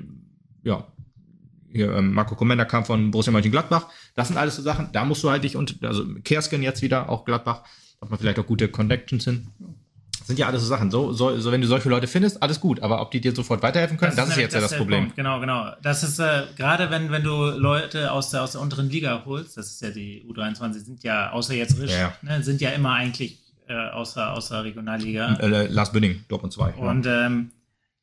äh, ja. Hier, ähm, Marco Komenda kam von Borussia Mönchengladbach. Das sind alles so Sachen, da musst du halt dich und also Kersken jetzt wieder, auch Gladbach, hat man vielleicht auch gute Connections hin. Das sind ja alles so Sachen. So, so, so, wenn du solche Leute findest, alles gut. Aber ob die dir sofort weiterhelfen können, das, das ist jetzt das ja das Problem. Punkt. Genau, genau. Das ist äh, gerade wenn, wenn du Leute aus der, aus der unteren Liga holst, das ist ja die U dreiundzwanzig, sind ja, außer jetzt Risch, ja, ja. Ne, sind ja immer eigentlich äh, außer, außer Regionalliga. Äh, Lars Bünding, Dortmund zwei. Und ja. ähm,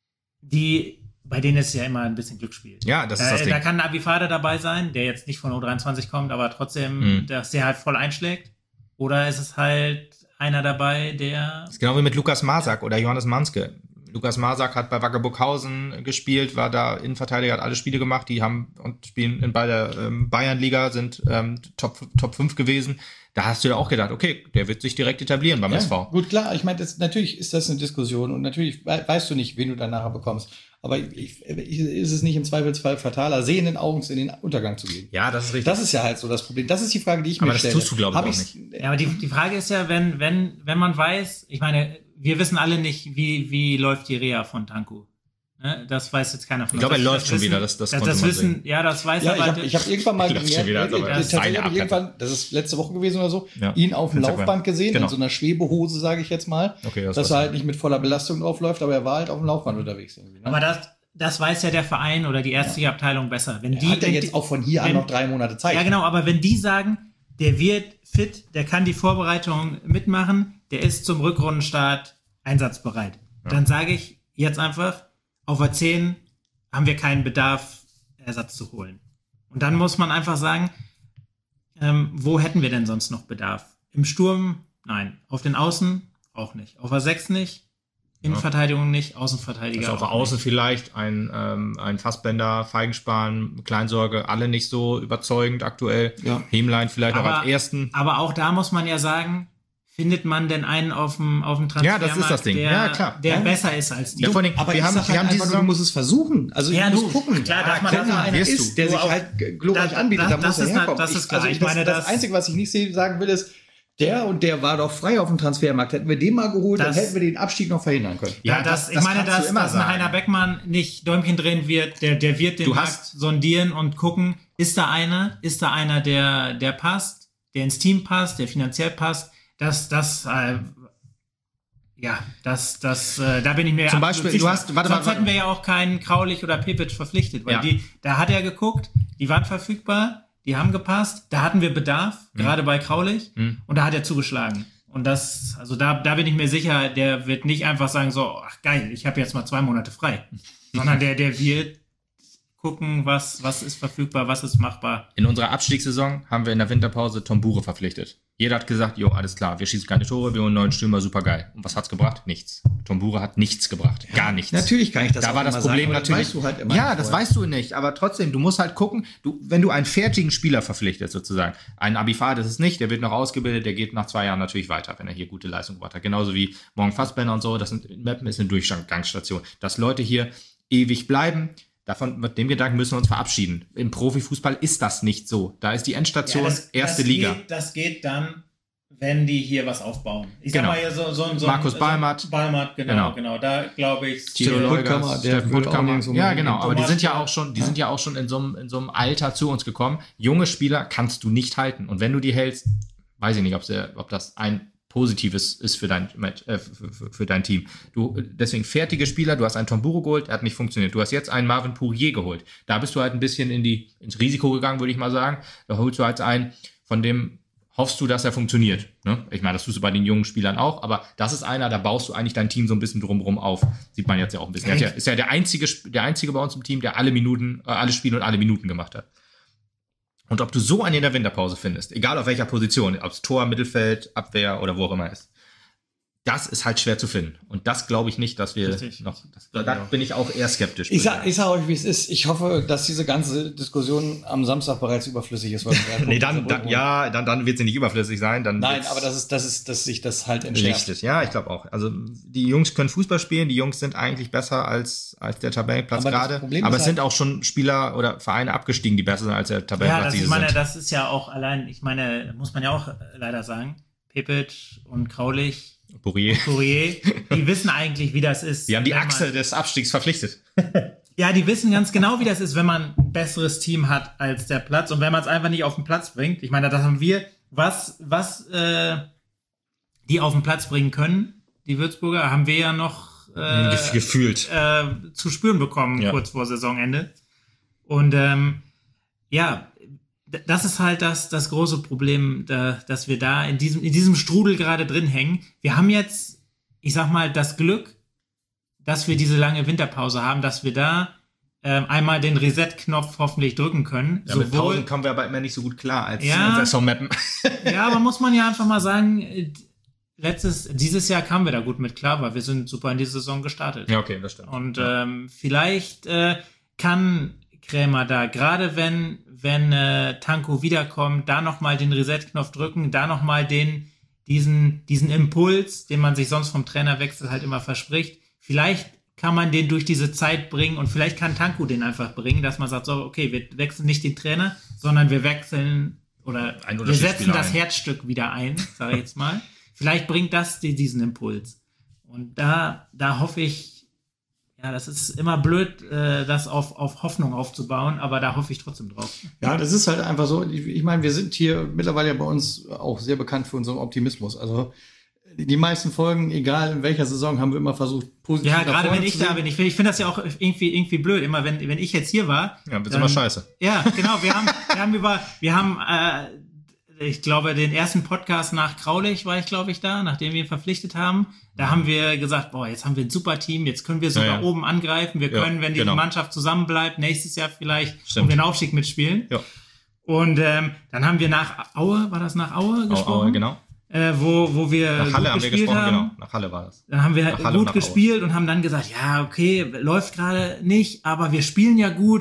die bei denen ist ja immer ein bisschen Glücksspiel. Ja, das ist das äh, Ding. Da kann ein Abifade dabei sein, der jetzt nicht von U dreiundzwanzig kommt, aber trotzdem, mhm. dass der halt voll einschlägt. Oder ist es halt einer dabei, der... Das ist genau wie mit Lukas Marsak oder Johannes Manske. Lukas Marsak hat bei Wacker Burghausen gespielt, war da Innenverteidiger, hat alle Spiele gemacht, die haben und spielen in bei der ähm, Bayernliga, sind ähm, Top, Top fünf gewesen. Da hast du ja auch gedacht, okay, der wird sich direkt etablieren beim ja, S V. Gut, klar, ich meine, natürlich ist das eine Diskussion und natürlich weißt du nicht, wen du dann nachher bekommst. Aber ich, ich, ist es nicht im Zweifelsfall fataler, sehenden Augens in den Untergang zu gehen? Ja, das ist richtig. Das ist ja halt so das Problem. Das ist die Frage, die ich aber mir stelle. Aber das tust du, glaube ich, auch nicht. Ja, aber die, die Frage ist ja, wenn, wenn, wenn man weiß, ich meine, wir wissen alle nicht, wie, wie läuft die Reha von Tanku. Ne? Das weiß jetzt keiner von uns. Ich glaube, er läuft das schon wissen, wieder. Das, das, das, konnte das man wissen, sehen. Ja, das weiß ja, er. Ich habe ich hab irgendwann mal gemerkt, wieder, äh, tatsächlich hab ich irgendwann, das ist letzte Woche gewesen oder so, ja. ihn auf dem Laufband gesehen, genau. in so einer Schwebehose, sage ich jetzt mal, okay, das dass er halt nicht mit voller Belastung draufläuft, aber er war halt auf dem Laufband unterwegs. Ne? Aber das, das weiß ja der Verein oder die ärztliche Abteilung besser. Wenn die, hat er wenn jetzt die, auch von hier wenn, an noch drei Monate Zeit. Ja, genau, aber wenn die sagen, der wird fit, der kann die Vorbereitung mitmachen, der ist zum Rückrundenstart einsatzbereit, ja. dann sage ich jetzt einfach, auf der zehn haben wir keinen Bedarf, Ersatz zu holen. Und dann muss man einfach sagen, ähm, wo hätten wir denn sonst noch Bedarf? Im Sturm? Nein. Auf den Außen? Auch nicht. Auf der sechs nicht. Innenverteidigung nicht. Außenverteidiger also auf der Außen nicht. Vielleicht ein, ähm, ein Fassbender, Feigenspahn, Kleinsorge, alle nicht so überzeugend aktuell. Ja. Hemlein vielleicht aber, noch als ersten. Aber auch da muss man ja sagen, findet man denn einen auf dem, auf dem Transfermarkt, ja, das ist das Ding. der, ja, klar. der ja. besser ist als die? Ja, vor allem, aber wir haben, wir haben diese Saison, du musst es versuchen. Also ja, ich muss du, gucken. Klar, ja, darf man wenn da einer ist, der sich halt glorreich da, anbietet, da, dann muss er herkommen. Das ist klar. Also ich, ich meine, das, das, das Einzige, was ich nicht sagen will, ist, der und der war doch frei auf dem Transfermarkt. Hätten wir den mal geholt, das, dann hätten wir den Abstieg noch verhindern können. Ja, ja das, das, ich das meine, dass, dass ein Heiner Beckmann nicht Däumchen drehen wird, der, der wird den du Markt hast sondieren und gucken, ist da einer, ist da einer, der, der passt, der ins Team passt, der finanziell passt. Das, das, äh, ja, das, das, äh, da bin ich mir zum Beispiel, sicher. Du hast, warte, Sonst warte, hätten wir ja auch keinen Kraulich oder Pepic verpflichtet, weil ja. die, da hat er geguckt, die waren verfügbar, die haben gepasst, da hatten wir Bedarf, mhm. gerade bei Kraulich, mhm. und da hat er zugeschlagen. Und das, also da, da bin ich mir sicher, der wird nicht einfach sagen so, ach geil, ich habe jetzt mal zwei Monate frei, sondern der, der wird gucken, was, was ist verfügbar, was ist machbar. In unserer Abstiegssaison haben wir in der Winterpause Tom Bure verpflichtet. Jeder hat gesagt, jo, alles klar, wir schießen keine Tore, wir holen einen neuen Stürmer, super geil. Und was hat's gebracht? Nichts. Tombura hat nichts gebracht. Gar nichts. Natürlich kann ich das Da auch war das immer Problem sagen, aber natürlich. das weißt du halt immer ja, nicht das vorher. weißt du nicht. Aber trotzdem, du musst halt gucken, du, wenn du einen fertigen Spieler verpflichtest, sozusagen. Einen Abifar, das ist nicht, der wird noch ausgebildet, der geht nach zwei Jahren natürlich weiter, wenn er hier gute Leistung gebracht hat. Genauso wie Morgan Fassbender und so. Das sind, Meppen ist eine Durchgangsstation. Dass Leute hier ewig bleiben, davon, mit dem Gedanken müssen wir uns verabschieden. Im Profifußball ist das nicht so. Da ist die Endstation Ja, das, erste das Liga. Geht, das geht dann, wenn die hier was aufbauen. Ich Genau. sag mal hier so, so, so Markus so, Balmert. Balmert, genau, Genau. genau. Da glaube ich. Tilo Steffen Leugers, Puttkammer, der Steffen würde auch Puttkammer. nirgendwo Ja, mehr genau. hingehen. Aber die Thomas sind ja Müller. auch schon, die Ja. sind ja auch schon in so einem, in so einem Alter zu uns gekommen. Junge Spieler kannst du nicht halten. Und wenn du die hältst, weiß ich nicht, ob, sie, ob das ein positives ist für dein, äh, für, für, für dein Team. Du, deswegen fertige Spieler, du hast einen Tomburo geholt, der hat nicht funktioniert. Du hast jetzt einen Marvin Pourier geholt. Da bist du halt ein bisschen in die, ins Risiko gegangen, würde ich mal sagen. Da holst du halt einen, von dem hoffst du, dass er funktioniert. Ne? Ich meine, das tust du bei den jungen Spielern auch, aber das ist einer, da baust du eigentlich dein Team so ein bisschen drumherum auf. Sieht man jetzt ja auch ein bisschen. Er hat ja, ist ja der einzige, der einzige bei uns im Team, der alle Minuten, äh, alle Spiele und alle Minuten gemacht hat. Und ob du so einen in der Winterpause findest, egal auf welcher Position, ob es Tor, Mittelfeld, Abwehr oder wo auch immer ist, das ist halt schwer zu finden. Und das glaube ich nicht, dass wir Richtig. noch, das, da bin ich auch eher skeptisch. Ich sag, ich sag euch, wie es ist. Ich hoffe, dass diese ganze Diskussion am Samstag bereits überflüssig ist. Weil wir nee, dann, dann, ja, dann, dann wird sie nicht überflüssig sein. Dann Nein, wird's aber das ist, das ist, dass sich das halt entschärft. richtig. Ja, ich glaube auch. Also, die Jungs können Fußball spielen. Die Jungs sind eigentlich besser als, als der Tabellenplatz Aber das gerade. Problem Aber ist es halt- sind auch schon Spieler oder Vereine abgestiegen, die besser sind als der Ja, Tabellenplatz das, ich diese meine, sind. das ist ja auch allein, ich meine, muss man ja auch leider sagen, Pepic und Kraulich, Pourier. Fourier, die wissen eigentlich, wie das ist. Die haben die wenn man- Achse des Abstiegs verpflichtet. Ja, die wissen ganz genau, wie das ist, wenn man ein besseres Team hat als der Platz und wenn man es einfach nicht auf den Platz bringt. Ich meine, das haben wir, was, was äh, die auf den Platz bringen können, die Würzburger, haben wir ja noch äh, Gef- gefühlt. äh, zu spüren bekommen, Ja. kurz vor Saisonende. Und ähm, ja, d- das ist halt das, das große Problem, da, dass wir da in diesem, in diesem Strudel gerade drin hängen. Wir haben jetzt, ich sag mal, das Glück, dass wir diese lange Winterpause haben, dass wir da ähm, einmal den Reset-Knopf hoffentlich drücken können. Ja, mit Pausen kommen wir aber immer nicht so gut klar als, Ja. als S V-Mappen. Ja, aber muss man ja einfach mal sagen, äh, letztes, dieses Jahr kamen wir da gut mit klar, weil wir sind super in die Saison gestartet. Ja, okay, das stimmt. Und ja. ähm, vielleicht äh, kann Krämer da, gerade wenn, wenn äh, Tanko wiederkommt, da nochmal den Reset-Knopf drücken, da nochmal den, diesen, diesen Impuls, den man sich sonst vom Trainerwechsel halt immer verspricht. Vielleicht kann man den durch diese Zeit bringen und vielleicht kann Tanko den einfach bringen, dass man sagt, so, okay, wir wechseln nicht den Trainer, sondern wir wechseln oder Ein wir setzen Unterschiedsspieler das ein. Herzstück wieder ein, sage ich jetzt mal. Vielleicht bringt das die, diesen Impuls. Und da, da hoffe ich, ja, das ist immer blöd, äh, das auf, auf Hoffnung aufzubauen, aber da hoffe ich trotzdem drauf. Ja, das ist halt einfach so. Ich, ich meine, wir sind hier mittlerweile ja bei uns auch sehr bekannt für unseren Optimismus. Also die meisten Folgen, egal in welcher Saison, haben wir immer versucht, positiv Ja, nach gerade vorne wenn ich zu da sehen. bin. Ich finde ich finde das ja auch irgendwie, irgendwie blöd. Immer wenn, wenn ich jetzt hier war. Ja, wird's dann- immer scheiße. Ja, genau. Wir haben, wir haben über, wir haben, äh, ich glaube, den ersten Podcast nach Kraulich war ich, glaube ich, da, nachdem wir ihn verpflichtet haben. Da haben wir gesagt, boah, jetzt haben wir ein super Team, jetzt können wir sogar Ja, ja. oben angreifen. Wir Ja, können, wenn die genau. Mannschaft zusammenbleibt, nächstes Jahr vielleicht Stimmt. um den Aufstieg mitspielen. Ja. Und ähm, dann haben wir nach Aue, war das nach Aue gesprochen? Aue, genau. Äh, wo, wo wir Nach gut Halle haben wir gespielt gesprochen, haben. genau. Nach Halle war das. Dann haben wir Nach Halle und gut nach Aue. gespielt und haben dann gesagt, ja, okay, läuft gerade nicht, aber wir spielen ja gut.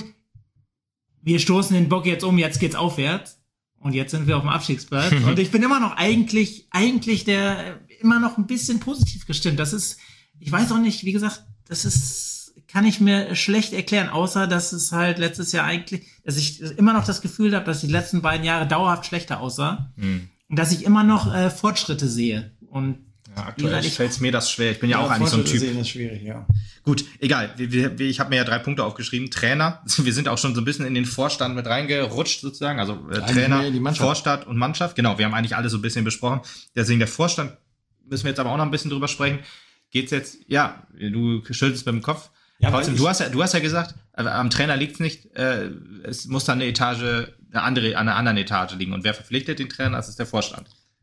Wir stoßen den Bock jetzt um, jetzt geht's aufwärts. Und jetzt sind wir auf dem Abstiegsplatz. Und ich bin immer noch eigentlich, eigentlich der, immer noch ein bisschen positiv gestimmt. Das ist, ich weiß auch nicht, wie gesagt, das ist, kann ich mir schlecht erklären, außer dass es halt letztes Jahr eigentlich, dass ich immer noch das Gefühl habe, dass die letzten beiden Jahre dauerhaft schlechter aussah. Hm. Und dass ich immer noch äh, Fortschritte sehe. Und Ja, aktuell ich- fällt es mir das schwer. Ich bin ja, auch eigentlich so ein Fortschritte Typ. sehen ist schwierig, ja. Gut, egal. Wir, wir, wir- ich habe mir ja drei Punkte aufgeschrieben. Trainer. Wir sind auch schon so ein bisschen in den Vorstand mit reingerutscht sozusagen. Also äh, Eigentlich Trainer, mehr die Mannschaft. Vorstand und Mannschaft. Genau, wir haben eigentlich alles so ein bisschen besprochen. Deswegen der Vorstand müssen wir jetzt aber auch noch ein bisschen drüber sprechen. Geht's jetzt? Ja, du schüttelst mit dem Kopf. Ja, Trotzdem, weil du ich- hast ja, du hast ja gesagt, äh, am Trainer liegt's nicht. Äh, es muss dann eine Etage, eine andere, an einer anderen Etage liegen. Und wer verpflichtet den Trainer? Das ist der Vorstand.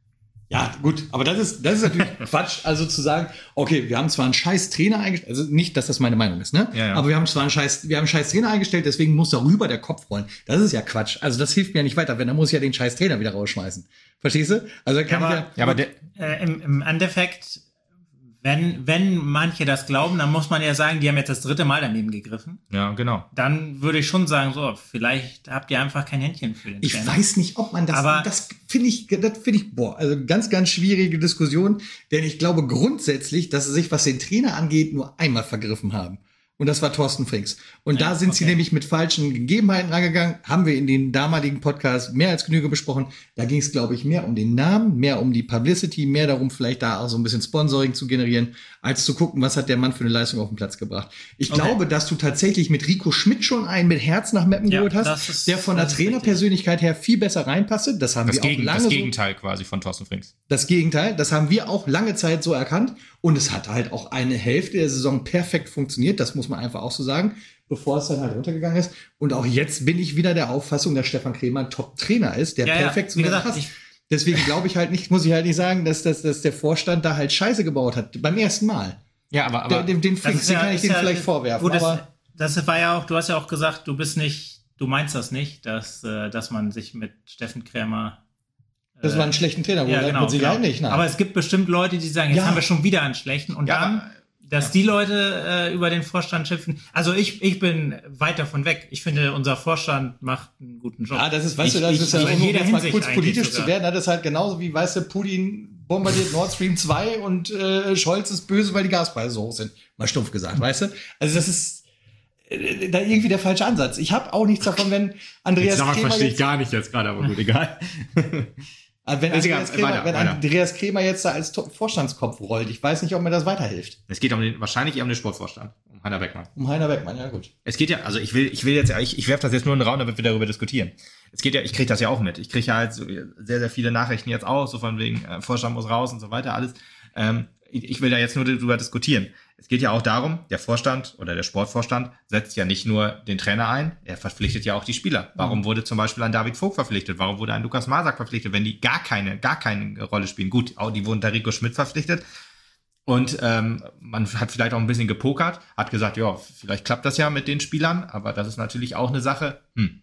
Ja, gut, aber das ist, das ist natürlich Quatsch, also zu sagen, okay, wir haben zwar einen scheiß Trainer eingestellt, also nicht, dass das meine Meinung ist, ne? Ja, ja. Aber wir haben zwar einen scheiß, wir haben einen scheiß Trainer eingestellt, deswegen muss darüber der Kopf rollen. Das ist ja Quatsch. Also das hilft mir ja nicht weiter, wenn, dann muss ich ja den scheiß Trainer wieder rausschmeißen. Verstehst du? Also da kann aber, ich ja, Ja, aber der, Äh, im, Im Endeffekt, wenn, wenn manche das glauben, dann muss man ja sagen, die haben jetzt das dritte Mal daneben gegriffen. ja, genau. Dann würde ich schon sagen, so, vielleicht habt ihr einfach kein Händchen für den ich Trainer. weiß nicht, ob man das, Aber- das finde ich, das finde ich, boah, also ganz, ganz schwierige Diskussion, denn ich glaube grundsätzlich, dass sie sich, was den Trainer angeht, nur einmal vergriffen haben. Und das war Thorsten Frings. Und Ja, da sind sie okay. nämlich mit falschen Gegebenheiten rangegangen. Haben wir in den damaligen Podcast mehr als Genüge besprochen. Da ging es, glaube ich, mehr um den Namen, mehr um die Publicity, mehr darum, vielleicht da auch so ein bisschen Sponsoring zu generieren, als zu gucken, was hat der Mann für eine Leistung auf den Platz gebracht. Ich Okay. glaube, dass du tatsächlich mit Rico Schmidt schon einen mit Herz nach Meppen Ja, geholt hast, das ist- der von der das ist richtig. Trainerpersönlichkeit her viel besser reinpasste. Das haben Das, wir auch Gegen, lange das so Gegenteil quasi von Thorsten Frings. das Gegenteil, das haben wir auch lange Zeit so erkannt. Und es hat halt auch eine Hälfte der Saison perfekt funktioniert. Das muss man einfach auch so sagen, bevor es dann halt runtergegangen ist. Und auch jetzt bin ich wieder der Auffassung, dass Stefan Krämer ein Top-Trainer ist, der Ja, ja, perfekt zu wie mir gesagt, passt. ich- Deswegen glaube ich halt nicht, muss ich halt nicht sagen, dass, dass, dass der Vorstand da halt Scheiße gebaut hat. Beim ersten Mal. Ja, aber, Der, aber den den Das Frings, ist den ja- kann ich ist denen ja- vielleicht vorwerfen. Gut, das, aber das war ja auch, du hast ja auch gesagt, du bist nicht, du meinst das nicht, dass, äh, dass man sich mit Steffen Krämer das war ein schlechter Trainer, ja, genau, mit Sicherheit genau. nicht. Nein. Aber es gibt bestimmt Leute, die sagen, jetzt Ja. haben wir schon wieder einen schlechten und Ja, dann, aber- dass die Leute äh, über den Vorstand schimpfen. Also ich, ich bin weit davon weg. Ich finde, unser Vorstand macht einen guten Job. Ja, das ist, weißt ich, du, das ich, ist ja ich, in um jeder jetzt mal Hinsicht kurz eigentlich politisch sogar. zu werden, das ist halt genauso wie, weißt du, Putin bombardiert Nord Stream zwei und äh, Scholz ist böse, weil die Gaspreise so hoch sind. Mal stumpf gesagt, weißt du? Also das ist äh, da irgendwie der falsche Ansatz. Ich habe auch nichts davon, wenn Andreas Krämer jetzt, gar nicht jetzt gerade, aber gut, egal. äh, wenn, Ist egal, Andreas Krämer, weiter, wenn weiter. Andreas Krämer jetzt da als To- Vorstandskopf rollt. Ich weiß nicht, ob mir das weiterhilft. Es geht um den, wahrscheinlich eher um den Sportvorstand, um Heiner Beckmann. Um Heiner Beckmann, ja gut. Es geht ja, also ich will, ich will jetzt, ich, ich werfe das jetzt nur in den Raum, damit wir darüber diskutieren. Es geht ja, ich kriege das ja auch mit. Ich kriege ja halt so sehr, sehr viele Nachrichten jetzt auch, so von wegen, äh, Vorstand muss raus und so weiter, alles. Ähm, ich, ich will da jetzt nur darüber diskutieren. Es geht ja auch darum, der Vorstand oder der Sportvorstand setzt ja nicht nur den Trainer ein, er verpflichtet ja auch die Spieler. Warum Mhm. wurde zum Beispiel ein David Vogt verpflichtet? Warum wurde ein Lukas Masak verpflichtet, wenn die gar keine, gar keine Rolle spielen? Gut, auch die wurden da Rico Schmidt verpflichtet. Und ähm, man hat vielleicht auch ein bisschen gepokert, hat gesagt, ja, vielleicht klappt das ja mit den Spielern, aber das ist natürlich auch eine Sache, hm,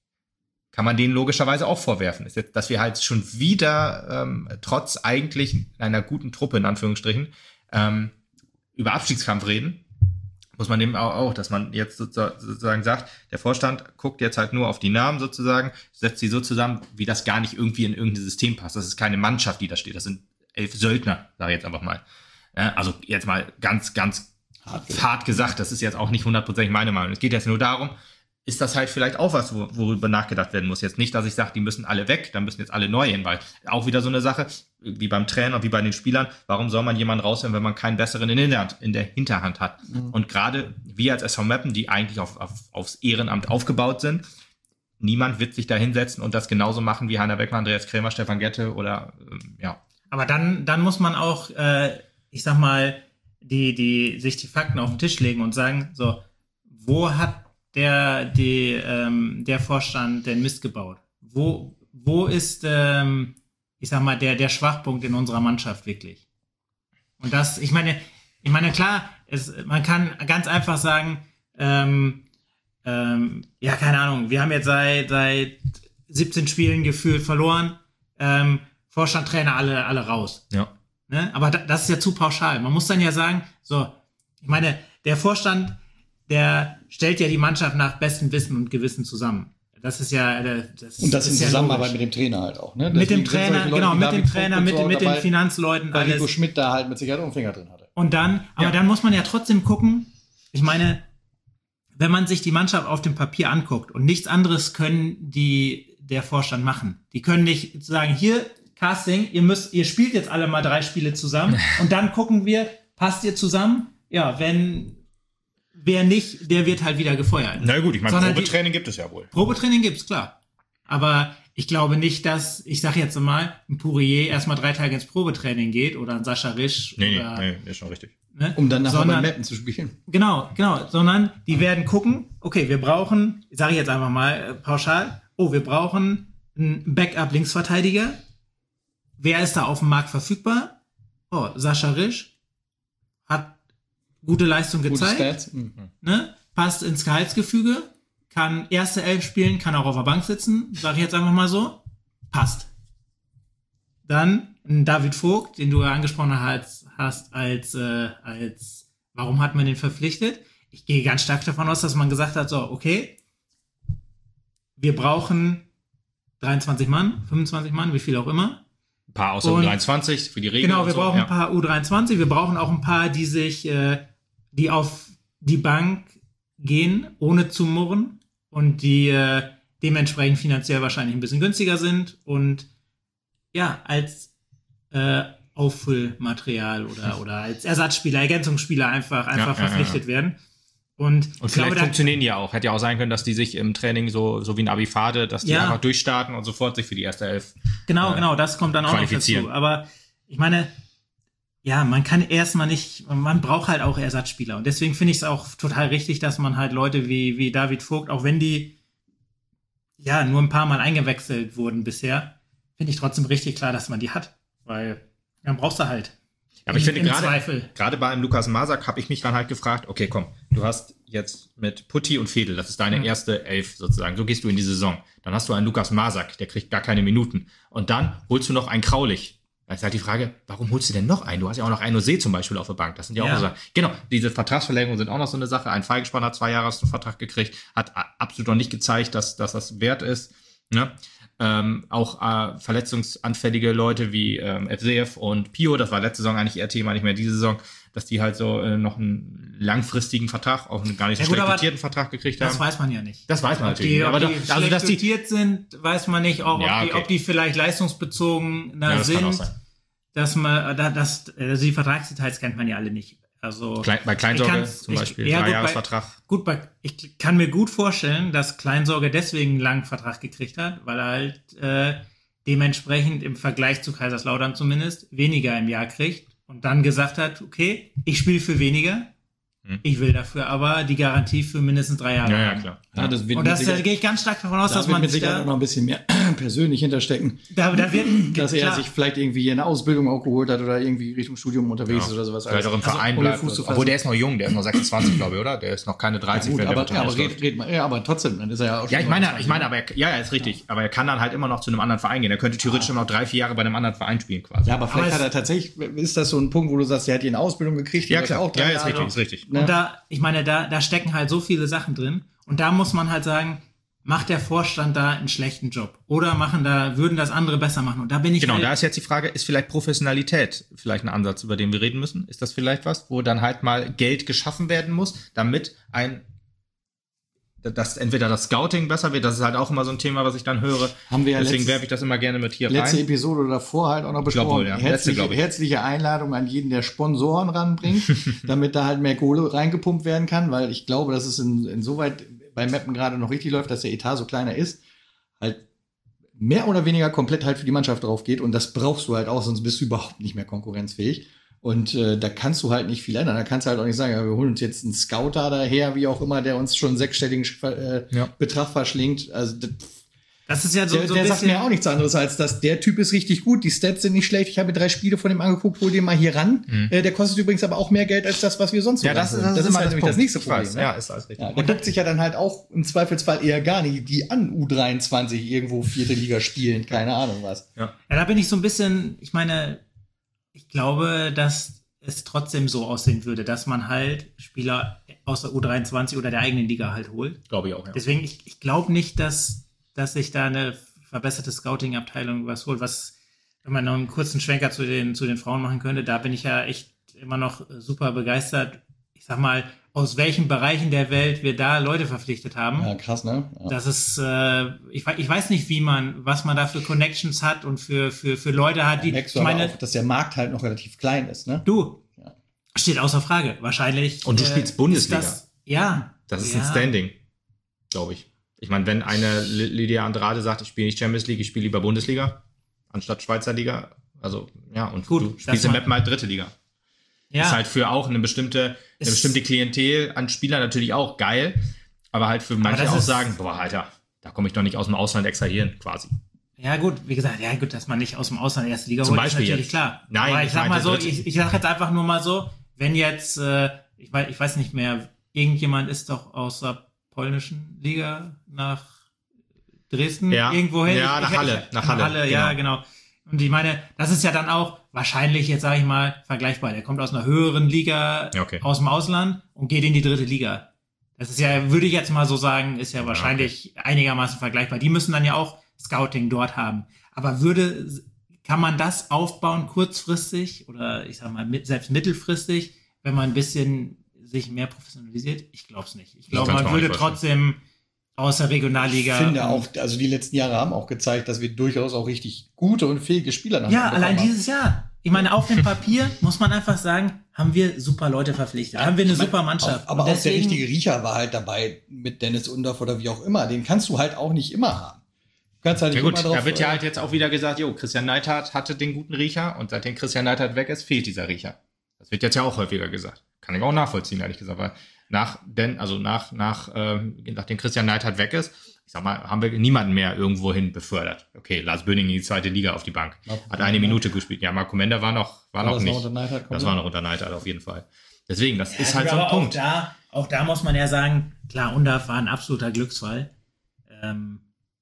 kann man denen logischerweise auch vorwerfen. Ist jetzt, dass wir halt schon wieder, ähm, trotz eigentlich einer guten Truppe, in Anführungsstrichen, ähm, über Abstiegskampf reden, muss man dem auch, auch dass man jetzt sozusagen sagt, der Vorstand guckt jetzt halt nur auf die Namen sozusagen, setzt sie so zusammen, wie das gar nicht irgendwie in irgendein System passt. Das ist keine Mannschaft, die da steht, das sind elf Söldner, sage ich jetzt einfach mal. Ja, also jetzt mal ganz, ganz hart, hart gesagt, das ist jetzt auch nicht hundertprozentig meine Meinung. Es geht jetzt nur darum, ist das halt vielleicht auch was, wo- worüber nachgedacht werden muss. Jetzt nicht, dass ich sage, die müssen alle weg, dann müssen jetzt alle neu hin, weil auch wieder so eine Sache, wie beim Trainer, wie bei den Spielern, warum soll man jemanden rausnehmen, wenn man keinen besseren in der, in der Hinterhand hat? Mhm. Und gerade wir als S V Meppen, die eigentlich auf, auf, aufs Ehrenamt aufgebaut sind, niemand wird sich da hinsetzen und das genauso machen wie Heiner Beckmann, Andreas Krämer, Stefan Gette oder, ähm, ja. Aber dann, dann muss man auch, äh, ich sag mal, die, die, sich die Fakten auf den Tisch legen und sagen, so, wo hat der, die, ähm, der Vorstand den Mist gebaut? Wo, wo ist, ähm, ich sag mal, der, der Schwachpunkt in unserer Mannschaft wirklich? Und das, ich meine, ich meine, klar, es, man kann ganz einfach sagen, ähm, ähm, ja, keine Ahnung, wir haben jetzt seit, seit siebzehn Spielen gefühlt verloren, ähm, Vorstand, Trainer, alle, alle raus. Ja. Ne? Aber da, das ist ja zu pauschal. Man muss dann ja sagen, so, ich meine, der Vorstand, der stellt ja die Mannschaft nach bestem Wissen und Gewissen zusammen. Das ist ja, das Und das ist in ja Zusammenarbeit logisch. mit dem Trainer halt auch, ne? Mit dem Deswegen sind solche Trainer, Leute genau, wie mit David dem Vogt Trainer, und mit, so den- mit den dabei, Finanzleuten, weil Rico alles. Schmidt da halt mit Sicherheit auch einen Finger drin hatte. Und dann, aber Ja. dann muss man ja trotzdem gucken, ich meine, wenn man sich die Mannschaft auf dem Papier anguckt und nichts anderes können die, der Vorstand machen. Die können nicht sagen, hier, Casting, ihr müsst, ihr spielt jetzt alle mal drei Spiele zusammen und dann gucken wir, passt ihr zusammen? Ja, wenn, wer nicht, der wird halt wieder gefeuert. Na gut, ich meine, Sondern Probetraining gibt es ja wohl. Probetraining gibt's, klar. Aber ich glaube nicht, dass, ich sag jetzt mal, ein Pourier erstmal drei Tage ins Probetraining geht oder ein Sascha Risch. Nee, oder, nee, nee, ist schon richtig. ne? Um dann nachher bei Sondern- Mappen zu spielen. Genau, genau, sondern die werden gucken, okay, wir brauchen, sage ich jetzt einfach mal äh, pauschal, oh, wir brauchen einen Backup-Linksverteidiger. wer ist da auf dem Markt verfügbar? Oh, Sascha Risch hat gute Leistung gezeigt, Gute Stats. Mhm. ne? Passt ins Gehaltsgefüge, kann erste Elf spielen, kann auch auf der Bank sitzen, sage ich jetzt einfach mal so, passt. Dann ein David Vogt, den du ja angesprochen hast, hast als, äh, als, warum hat man den verpflichtet? Ich gehe ganz stark davon aus, dass man gesagt hat, so, okay, wir brauchen dreiundzwanzig Mann, fünfundzwanzig Mann, wie viel auch immer. Ein paar außer U dreiundzwanzig für die Regeln. Genau, wir so. brauchen ja. ein paar U dreiundzwanzig, wir brauchen auch ein paar, die sich, äh, die auf die Bank gehen, ohne zu murren und die äh, dementsprechend finanziell wahrscheinlich ein bisschen günstiger sind und ja, als äh, Auffüllmaterial oder, oder als Ersatzspieler, Ergänzungsspieler einfach, einfach Ja, ja, verpflichtet ja. werden. Und, Und ich vielleicht glaube, da, funktionieren die ja auch. Hätte ja auch sein können, dass die sich im Training so, so wie ein Abifade, dass die Ja. einfach durchstarten und sofort sich für die erste Elf. genau, äh, genau, das kommt dann auch noch qualifizieren. dazu. Aber ich meine, ja, man kann erstmal nicht, man braucht halt auch Ersatzspieler. Und deswegen finde ich es auch total richtig, dass man halt Leute wie, wie David Vogt, auch wenn die ja nur ein paar Mal eingewechselt wurden bisher, finde ich trotzdem richtig klar, dass man die hat. Weil dann brauchst du halt. Ja, aber ich Im- finde im gerade, Zweifel. gerade bei einem Lukas Masak habe ich mich dann halt gefragt, okay, komm, du hast jetzt mit Putti und Fedel, das ist deine Mhm. erste Elf sozusagen, so gehst du in die Saison. Dann hast du einen Lukas Masak, der kriegt gar keine Minuten. Und dann holst du noch einen Kraulich. Da ist halt die Frage, warum holst du denn noch einen? Du hast ja auch noch einen Osee zum Beispiel auf der Bank. Das sind ja auch Ja. so Sachen. Genau, diese Vertragsverlängerungen sind auch noch so eine Sache. Ein Feigespann hat zwei Jahre Vertrag gekriegt, hat a- absolut noch nicht gezeigt, dass, dass das wert ist. Ne? Ähm, auch äh, verletzungsanfällige Leute wie ähm, F C F und Pio, das war letzte Saison eigentlich eher Thema, nicht mehr diese Saison, dass die halt so äh, noch einen langfristigen Vertrag, auch einen gar nicht so Ja, gut, schlecht aber dotierten Vertrag gekriegt haben. Das weiß man ja nicht. Das weiß man Ob natürlich die, nicht. ob Aber die da, also, dass schlecht die, dotiert sind, weiß man nicht. Auch, Ja, ob, die, okay. ob die vielleicht leistungsbezogener ja, das sind. kann auch sein. Dass man, da, das, also die Vertragsdetails kennt man ja alle nicht. Also Klein, bei ich Kleinsorge kann's- zum ich- Beispiel, ja, gut, Dreijahresvertrag. Gut, bei, ich kann mir gut vorstellen, dass Kleinsorge deswegen einen langen Vertrag gekriegt hat, weil er halt äh, dementsprechend im Vergleich zu Kaiserslautern zumindest weniger im Jahr kriegt und dann gesagt hat, okay, ich spiele für weniger, Hm. ich will dafür aber die Garantie für mindestens drei Jahre Ja, ja, haben. klar. Ja, das wird Und mit das da Sicherheit- gehe ich ganz stark davon aus, da dass wird man mit sich Sicherheit auch da, noch ein bisschen mehr persönlich hinterstecken. da, da wird, Dass er klar. sich vielleicht irgendwie eine Ausbildung auch geholt hat oder irgendwie Richtung Studium unterwegs Ja. ist oder sowas. Vielleicht auch im Also, Verein ohne bleibt. Fuß zu fassen. Obwohl der ist noch jung, der ist noch sechsundzwanzig, glaube ich, oder? Der ist noch keine Ja, dreißig, gut, wenn der aber, Vertrag ja, aber, ausläuft. red, red mal, ja, aber trotzdem, dann ist er ja auch schon Ja, ich meine, ich neunundzwanzig. meine, aber er, ja, ja, ist richtig. Aber er kann dann halt immer noch zu einem anderen Verein gehen. Er könnte theoretisch immer noch drei, vier Jahre bei einem anderen Verein spielen, quasi. Ja, aber vielleicht Aber hat es- er tatsächlich, ist das so ein Punkt, wo du sagst, er hat hier eine Ausbildung gekriegt. die ja wird klar. Auch drei Ja, ist Jahre. richtig, ist richtig. Ne? Und da, ich meine, da, da stecken halt so viele Sachen drin. Und da muss man halt sagen, macht der Vorstand da einen schlechten Job? Oder machen da, würden das andere besser machen? Und da bin ich Genau, halt, da ist jetzt die Frage, ist vielleicht Professionalität vielleicht ein Ansatz, über den wir reden müssen? Ist das vielleicht was, wo dann halt mal Geld geschaffen werden muss, damit ein, dass entweder das Scouting besser wird, das ist halt auch immer so ein Thema, was ich dann höre. Haben wir ja Deswegen letztes- werfe ich das immer gerne mit hier Letzte rein. Episode davor halt auch noch glaub besprochen. wohl, ja. Letzte, Herzliche, glaub ich. herzliche Einladung an jeden, der Sponsoren ranbringt, damit da halt mehr Kohle reingepumpt werden kann, weil ich glaube, dass es in, insoweit bei Meppen gerade noch richtig läuft, dass der Etat so kleiner ist, halt mehr oder weniger komplett halt für die Mannschaft drauf geht und das brauchst du halt auch, sonst bist du überhaupt nicht mehr konkurrenzfähig. Und äh, da kannst du halt nicht viel ändern. Da kannst du halt auch nicht sagen, ja, wir holen uns jetzt einen Scouter daher, wie auch immer, der uns schon einen sechsstelligen äh, Ja. Betrag verschlingt. Also das, das ist ja so, der, so der ein sagt bisschen, mir auch nichts anderes, als dass der Typ ist richtig gut, die Stats sind nicht schlecht, ich habe mir drei Spiele von dem angeguckt, hol den mal hier ran. Mhm. Äh, der kostet übrigens aber auch mehr Geld als das, was wir sonst so Ja, das, ist- ranholen. das, ist immer halt das nämlich Punkt. das nächste Ich Problem. weiß, ne? ja, ist alles richtig. Ja, der guckt sich ja dann halt auch im Zweifelsfall eher gar nicht die an U dreiundzwanzig irgendwo vierte Liga spielen, keine Ahnung was. Ja. ja, da bin ich so ein bisschen, ich meine, ich glaube, dass es trotzdem so aussehen würde, dass man halt Spieler aus der U dreiundzwanzig oder der eigenen Liga halt holt. Glaube ich auch, ja. Deswegen, ich, ich glaube nicht, dass, dass sich da eine verbesserte Scouting-Abteilung was holt. Was, wenn man noch einen kurzen Schwenker zu den, zu den Frauen machen könnte, da bin ich ja echt immer noch super begeistert. Ich sag mal, aus welchen Bereichen der Welt wir da Leute verpflichtet haben. Ja, krass, ne? Ja. Das ist, äh, ich, wei- ich weiß nicht, wie man, was man da für Connections hat und für, für, für Leute hat, die, Merkst du ich aber meine, auch, dass der Markt halt noch relativ klein ist, ne? du, Ja. steht außer Frage. Wahrscheinlich. Und du spielst Bundesliga. Ist das, ja. Das ist ja. ein Standing, glaube ich. Ich meine, wenn eine Li- Lydia Andrade sagt, ich spiele nicht Champions League, ich spiele lieber Bundesliga, anstatt Schweizer Liga, also, ja, und Gut, du das spielst in mal- Meppen halt dritte Liga. Ja. Ist halt für auch eine bestimmte, eine Es- bestimmte Klientel an Spielern natürlich auch geil, aber halt für manche das auch ist- sagen, boah, Alter, da komme ich doch nicht aus dem Ausland extrahieren, quasi. Ja gut, wie gesagt, ja gut, dass man nicht aus dem Ausland erste Liga Zum holt, ist Beispiel natürlich jetzt. klar. Nein, aber ich ich sag mal meinte so, dritte- ich, ich sag jetzt einfach nur mal so, wenn jetzt, äh, ich weiß, ich weiß nicht mehr, irgendjemand ist doch aus der polnischen Liga nach Dresden Ja. irgendwo hin. Ja, ich, nach ich, Halle, Ich, nach Halle, ja, genau. Und ich meine, das ist ja dann auch wahrscheinlich, jetzt sage ich mal, vergleichbar. Der kommt aus einer höheren Liga Ja, okay. aus dem Ausland und geht in die dritte Liga. Das ist ja, würde ich jetzt mal so sagen, ist ja wahrscheinlich einigermaßen vergleichbar. Die müssen dann ja auch Scouting dort haben. Aber würde, kann man das aufbauen kurzfristig oder ich sag mal mit, selbst mittelfristig, wenn man ein bisschen sich mehr professionalisiert? Ich glaube es nicht. Ich glaube, kann's man mir auch würde nicht vorstellen. trotzdem aus der Regionalliga. Ich finde auch, also die letzten Jahre haben auch gezeigt, dass wir durchaus auch richtig gute und fähige Spieler nach Ja, bekommen allein haben. dieses Jahr. Ich meine, auf dem Papier muss man einfach sagen, haben wir super Leute verpflichtet. Haben wir eine Ich meine, super Mannschaft. Auch, aber Und auch der deswegen- richtige Riecher war halt dabei mit Dennis Undorf oder wie auch immer. Den kannst du halt auch nicht immer haben. Du kannst halt Ja nicht gut, immer drauf, da wird ja äh, halt jetzt auch wieder gesagt, jo, Christian Neidhardt hatte den guten Riecher und seitdem Christian Neidhardt weg ist, fehlt dieser Riecher. Das wird jetzt ja auch häufiger gesagt. Kann ich auch nachvollziehen, ehrlich gesagt, weil nach, denn, also nach, nach, ähm, nachdem Christian Neidhardt weg ist, ich sag mal, haben wir niemanden mehr irgendwohin befördert. Okay, Lars Böning in die zweite Liga auf die Bank. Marco Hat eine Minute gespielt. Ja, Marco Mender war noch, war, war noch das nicht. noch unter Neidhardt das komplett? war noch unter Neidhardt auf jeden Fall. Deswegen, das ist Ja, halt so ein aber Punkt. Auch da, auch da muss man ja sagen, klar, Undaf war ein absoluter Glücksfall. Ähm,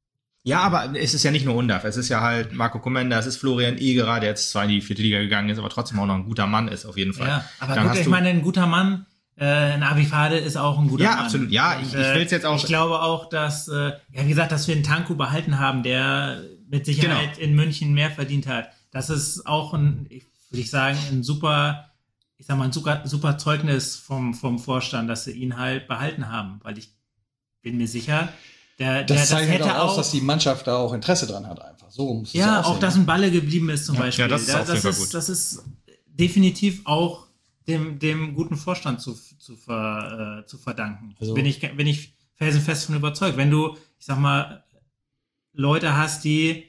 Ja, aber es ist ja nicht nur Undaf. Es ist ja halt Marco Komenda, es ist Florian Egerer, der jetzt zwar in die vierte Liga gegangen ist, aber trotzdem auch noch ein guter Mann ist, auf jeden Fall. ja, aber Dann gut, hast ich du- meine, ein guter Mann, äh, ein Abifade ist auch ein guter Ja, Mann. absolut. Ja, ich- ich will's jetzt auch- Ich glaube auch, dass, äh, ja, wie gesagt, dass wir einen Tanku behalten haben, der mit Sicherheit Genau. in München mehr verdient hat. Das ist auch ein, ich- würde ich sagen, ein super, ich sag mal, ein super, super Zeugnis vom, vom Vorstand, dass sie ihn halt behalten haben, weil ich bin mir sicher, der, der Das zeigt halt hätte auch aus, dass die Mannschaft da auch Interesse dran hat, einfach. So muss es ja, aussehen. auch dass ein Balle geblieben ist zum Ja, Beispiel. ja, das ist Da- auf jeden Fall ist, gut. das ist definitiv auch dem, dem guten Vorstand zu, zu, ver, äh, zu verdanken. Also- bin ich, bin ich felsenfest von überzeugt. Wenn du, ich sag mal, Leute hast, die,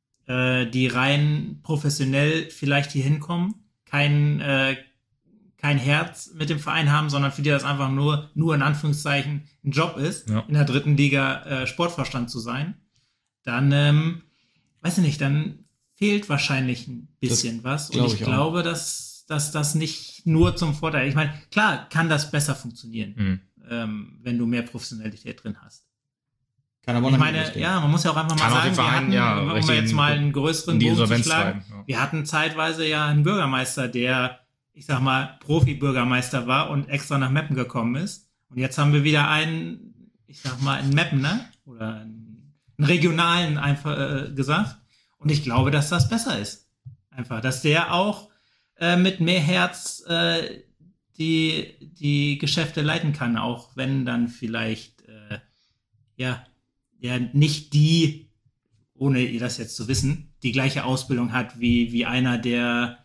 äh, die rein professionell vielleicht hier hinkommen, kein, äh, kein Herz mit dem Verein haben, sondern für die das einfach nur, nur in Anführungszeichen ein Job ist, Ja. in der dritten Liga äh, Sportvorstand zu sein, dann, ähm, weiß ich nicht, dann fehlt wahrscheinlich ein bisschen was. Und glaub ich, ich auch. glaube, dass, dass das nicht nur zum Vorteil, ich meine, klar kann das besser funktionieren, Mhm. ähm, wenn du mehr Professionalität drin hast. Kann aber Ich noch meine, nicht losgehen. ja, man muss ja auch einfach Kann auch mal den sagen, wir Verein, hatten, ja, um richtig jetzt in- mal einen größeren in die Bogen zu Insolvenz schlagen, treiben, ja. wir hatten zeitweise ja einen Bürgermeister, der, ich sag mal, Profi-Bürgermeister war und extra nach Meppen gekommen ist. Und jetzt haben wir wieder einen, ich sag mal, einen Meppen, ne? Oder einen, einen regionalen einfach äh, gesagt. Und ich glaube, dass das besser ist. Einfach, dass der auch äh, mit mehr Herz äh, die, die Geschäfte leiten kann, auch wenn dann vielleicht, äh, ja, der nicht die, ohne ihr das jetzt zu wissen, die gleiche Ausbildung hat wie, wie einer, der,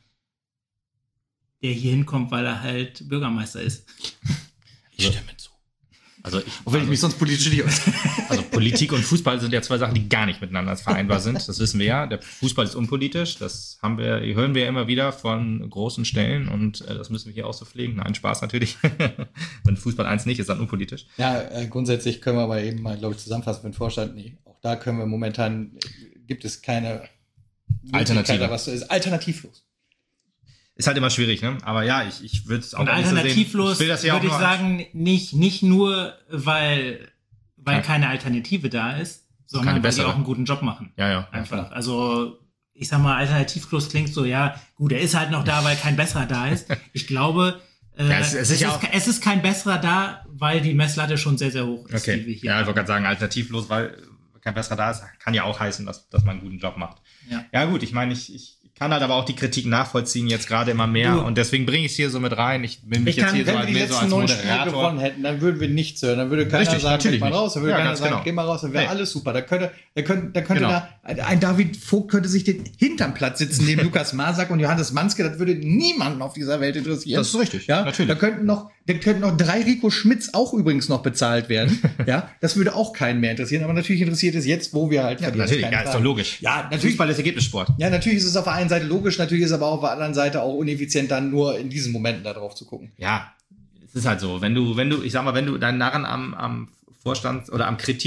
der hier hinkommt, weil er halt Bürgermeister ist. Ich stimme zu. Also, ich, Auch wenn ich mich sonst politisch nicht aus. also Politik und Fußball sind ja zwei Sachen, die gar nicht miteinander vereinbar sind. Das wissen wir ja. Der Fußball ist unpolitisch. Das haben wir, hören wir ja immer wieder von großen Stellen und äh, das müssen wir hier auch so pflegen. Nein, Spaß natürlich. Wenn Fußball eins nicht ist, dann unpolitisch. Ja, äh, grundsätzlich können wir aber eben mal, glaube ich, zusammenfassen für den Vorstand. Nee, auch da können wir momentan, äh, gibt es keine Alternative. Möglichkeit, was ist alternativlos. Ist halt immer schwierig, ne? Aber ja, ich, ich würde es auch Und nicht so sehen. alternativlos Ich will das ja würde auch ich nur- sagen, nicht, nicht nur, weil, weil Ja. keine Alternative da ist, sondern Keine weil die bessere. auch einen guten Job machen. Ja, ja. Einfach. Also, ich sag mal, alternativlos klingt so, ja, gut, er ist halt noch da, weil kein besserer da ist. Ich glaube, äh, Ja, es- es ist ja ist, auch- es ist kein besserer da, weil die Messlatte schon sehr, sehr hoch ist, die wir Okay. hier Ja, ich haben. wollte gerade sagen, alternativlos, weil kein besserer da ist, kann ja auch heißen, dass, dass man einen guten Job macht. Ja. Ja, gut, ich meine, ich, ich kann halt aber auch die Kritik nachvollziehen, jetzt gerade immer mehr. Du- und deswegen bringe ich es hier so mit rein. Ich will mich Ich jetzt kann- hier so Wenn wir als, die mehr so letzten als neun Spiele Moderator. gewonnen hätten, dann würden wir nichts hören. Dann würde keiner Richtig, sagen, natürlich geht mal nicht. raus. Dann würde Ja, keiner ganz sagen, genau. geh mal raus. Dann wäre Nee. alles super. Da könnte, da könnte, da könnte Genau. da, ein David Vogt könnte sich den hinterm Platz sitzen, neben Lukas Masak und Johannes Manske. Das würde niemanden auf dieser Welt interessieren. Das ist richtig, Ja, natürlich. Da könnten noch, da könnten noch drei Rico Schmitz auch übrigens noch bezahlt werden. Ja, das würde auch keinen mehr interessieren. Aber natürlich interessiert es jetzt, wo wir halt Ja, verlieren. natürlich, Keine ja, ist doch Frage. logisch. Ja, natürlich. Fußball ist Ergebnissport. Ja, natürlich ist es auf der einen Seite logisch, natürlich ist es aber auch auf der anderen Seite auch ineffizient, dann nur in diesen Momenten da drauf zu gucken. Ja, es ist halt so. Wenn du, wenn du, ich sag mal, wenn du deinen Narren am, am Vorstand oder am Kritik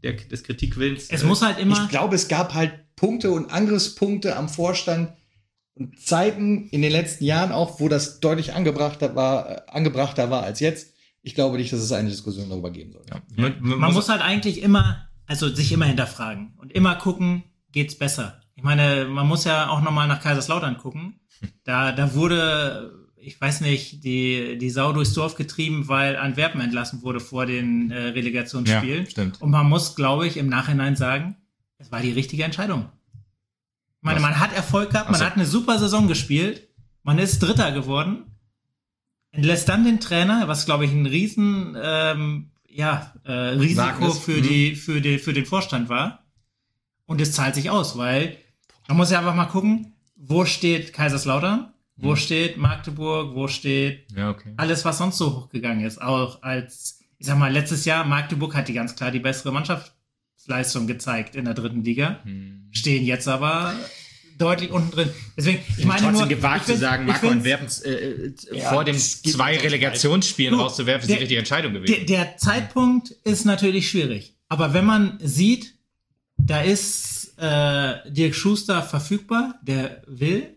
der, des Kritikwillens. Es muss halt immer. Ich glaube, es gab halt Punkte und Angriffspunkte am Vorstand und Zeiten in den letzten Jahren auch, wo das deutlich angebrachter war, angebrachter war als jetzt. Ich glaube nicht, dass es eine Diskussion darüber geben soll. Ja. Man, man, man muss halt eigentlich immer, also sich immer hinterfragen und immer gucken, geht's besser. Ich meine, man muss ja auch nochmal nach Kaiserslautern gucken. Da, da wurde, ich weiß nicht, die, die Sau durchs Dorf getrieben, weil Antwerpen entlassen wurde vor den äh, Relegationsspielen. Ja, stimmt. Und man muss, glaube ich, im Nachhinein sagen, es war die richtige Entscheidung. Ich meine, Was? man hat Erfolg gehabt, man Ach so. hat eine super Saison gespielt, man ist Dritter geworden, entlässt dann den Trainer, was, glaube ich, ein riesen ähm, ja, äh, Risiko Wagnis. für, die, für, die, für den Vorstand war. Und es zahlt sich aus, weil man muss ja einfach mal gucken, wo steht Kaiserslautern, wo Mhm. steht Magdeburg, wo steht Ja, okay. alles, was sonst so hochgegangen ist. Auch als, ich sag mal, letztes Jahr, Magdeburg hat die ganz klar die bessere Mannschaftsleistung gezeigt in der dritten Liga, Hm. stehen jetzt aber deutlich unten drin. Deswegen, ich meine Trotzdem nur, gewagt ich find- zu sagen, ich Marco find's- Antwerpen äh, äh, Ja, vor den es gibt zwei auch Relegationsspielen Du, rauszuwerfen, ist die der- richtige Entscheidung Der, gewesen. der Zeitpunkt ist natürlich schwierig. Aber wenn man sieht, da ist äh, Dirk Schuster verfügbar, der will,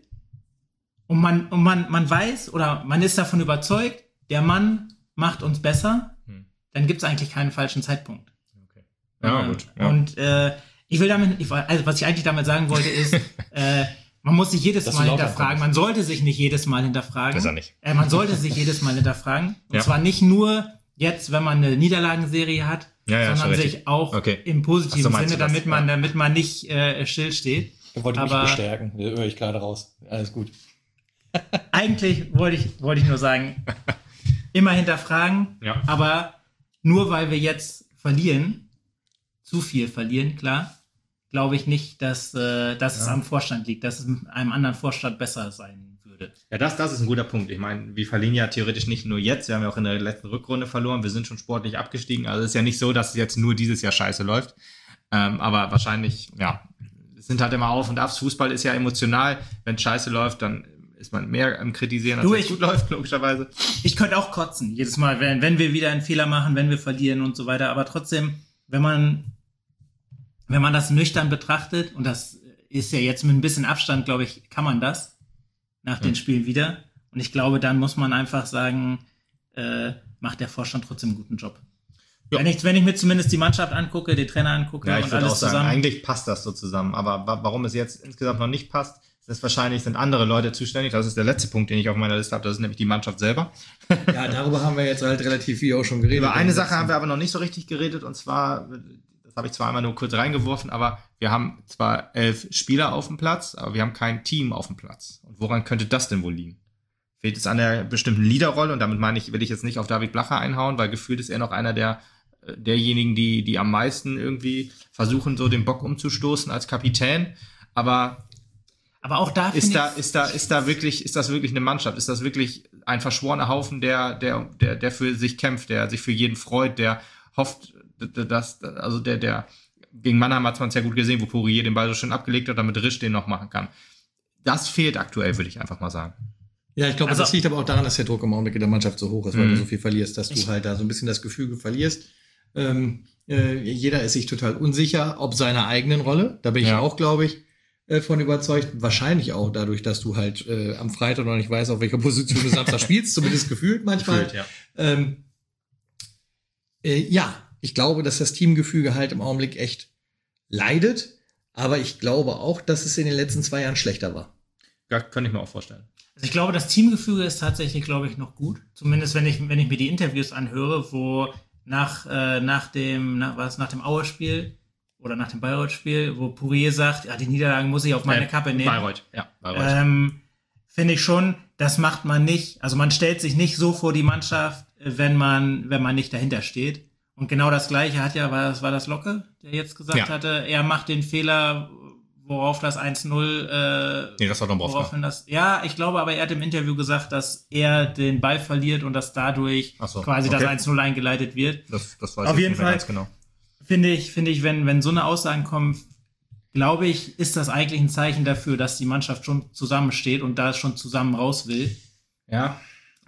und man, und man, man weiß oder man ist davon überzeugt, der Mann macht uns besser, Hm. dann gibt es eigentlich keinen falschen Zeitpunkt. Okay. Ja, Äh, gut. Ja. Und äh, ich will damit, ich, also was ich eigentlich damit sagen wollte, ist, äh, man muss sich jedes Dass Mal du lauter hinterfragen. kommst. Man sollte sich nicht jedes Mal hinterfragen. Besser nicht. Äh, man sollte sich jedes Mal hinterfragen. Und Ja. zwar nicht nur jetzt, wenn man eine Niederlagenserie hat, Ja, ja, sondern schon richtig. sich auch Okay. im Ach positiven so, meinst Sinne, du das? damit man, Ja. damit man nicht äh, still steht. Ich wollte mich Aber- bestärken, das höre ich gerade raus. Alles gut. Eigentlich wollte ich, wollte ich nur sagen, immer hinterfragen, Ja. aber nur weil wir jetzt verlieren, zu viel verlieren, klar, glaube ich nicht, dass, äh, dass es am Vorstand liegt, dass es mit einem anderen Vorstand besser sein würde. Ja, das, das ist ein guter Punkt. Ich meine, wir verlieren ja theoretisch nicht nur jetzt. Wir haben ja auch in der letzten Rückrunde verloren. Wir sind schon sportlich abgestiegen. Also es ist ja nicht so, dass es jetzt nur dieses Jahr scheiße läuft. Ähm, aber wahrscheinlich, ja, es sind halt immer Auf und Abs. Fußball ist ja emotional. Wenn es scheiße läuft, dann ist man mehr am Kritisieren, als Du, wenn es ich- gut läuft, logischerweise. Ich könnte auch kotzen, jedes Mal, wenn, wenn wir wieder einen Fehler machen, wenn wir verlieren und so weiter. Aber trotzdem, wenn man, wenn man das nüchtern betrachtet, und das ist ja jetzt mit ein bisschen Abstand, glaube ich, kann man das nach den Hm. Spielen wieder. Und ich glaube, dann muss man einfach sagen, äh, macht der Vorstand trotzdem einen guten Job. Ja. Wenn ich, wenn ich mir zumindest die Mannschaft angucke, den Trainer angucke Ja, ich und würde alles auch sagen, zusammen. eigentlich passt das so zusammen. Aber wa- warum es jetzt insgesamt noch nicht passt, ist wahrscheinlich, sind andere Leute zuständig. Das ist der letzte Punkt, den ich auf meiner Liste habe. Das ist nämlich die Mannschaft selber. Ja, darüber haben wir jetzt halt relativ viel auch schon geredet. Über eine Sache haben wir aber noch nicht so richtig geredet, und zwar, das habe ich zwar einmal nur kurz reingeworfen, aber wir haben zwar elf Spieler auf dem Platz, aber wir haben kein Team auf dem Platz. Und woran könnte das denn wohl liegen? Fehlt es an der bestimmten Leaderrolle? Und damit meine ich, will ich jetzt nicht auf David Blacher einhauen, weil gefühlt ist er noch einer der derjenigen, die die am meisten irgendwie versuchen, so den Bock umzustoßen als Kapitän. Aber Aber auch da ist finde da, ich, ist da, ist da wirklich, ist das wirklich eine Mannschaft? Ist das wirklich ein verschworener Haufen, der, der, der, der für sich kämpft, der sich für jeden freut, der hofft, dass, also der, der, gegen Mannheim hat man es ja gut gesehen, wo Poirier den Ball so schön abgelegt hat, damit Risch den noch machen kann. Das fehlt aktuell, würde ich einfach mal sagen. Ja, ich glaube, Also- das liegt aber auch daran, dass der Druck im Augenblick in der Mannschaft so hoch ist, weil Mhm. du so viel verlierst, dass du halt da so ein bisschen das Gefühl verlierst. Ähm, äh, jeder ist sich total unsicher, ob seiner eigenen Rolle. Da bin ich Ja. auch, glaube ich, äh, von überzeugt. Wahrscheinlich auch dadurch, dass du halt äh, am Freitag noch nicht weißt, auf welcher Position du Samstag spielst, zumindest gefühlt manchmal. Gefühlt, ja. Ähm, äh, ja, ich glaube, dass das Teamgefüge halt im Augenblick echt leidet. Aber ich glaube auch, dass es in den letzten zwei Jahren schlechter war. Ja, könnte ich mir auch vorstellen. Also ich glaube, das Teamgefüge ist tatsächlich, glaube ich, noch gut. Zumindest wenn ich, wenn ich mir die Interviews anhöre, wo nach, äh, nach dem, nach, was, nach dem Aue-Spiel oder nach dem Bayreuth-Spiel, wo Poirier sagt, ja, die Niederlagen muss ich auf meine Äh, Kappe nehmen. Bayreuth, ja, Bayreuth. Ähm, finde ich schon, das macht man nicht. Also man stellt sich nicht so vor die Mannschaft, wenn man, wenn man nicht dahinter steht. Und genau das Gleiche hat ja, war das, war das Locke, der jetzt gesagt Ja. hatte, er macht den Fehler, worauf das eins null, äh, Nee, das war Dombrovka. woraufhin das, ja, ich glaube, aber er hat im Interview gesagt, dass er den Ball verliert und dass dadurch Ach so, quasi okay. das eins null eingeleitet wird. Das, das weiß Auf ich jeden nicht mehr Fall. ganz genau. Finde ich, finde ich, wenn, wenn so eine Aussagen kommen, glaube ich, ist das eigentlich ein Zeichen dafür, dass die Mannschaft schon zusammensteht und da schon zusammen raus will. Ja.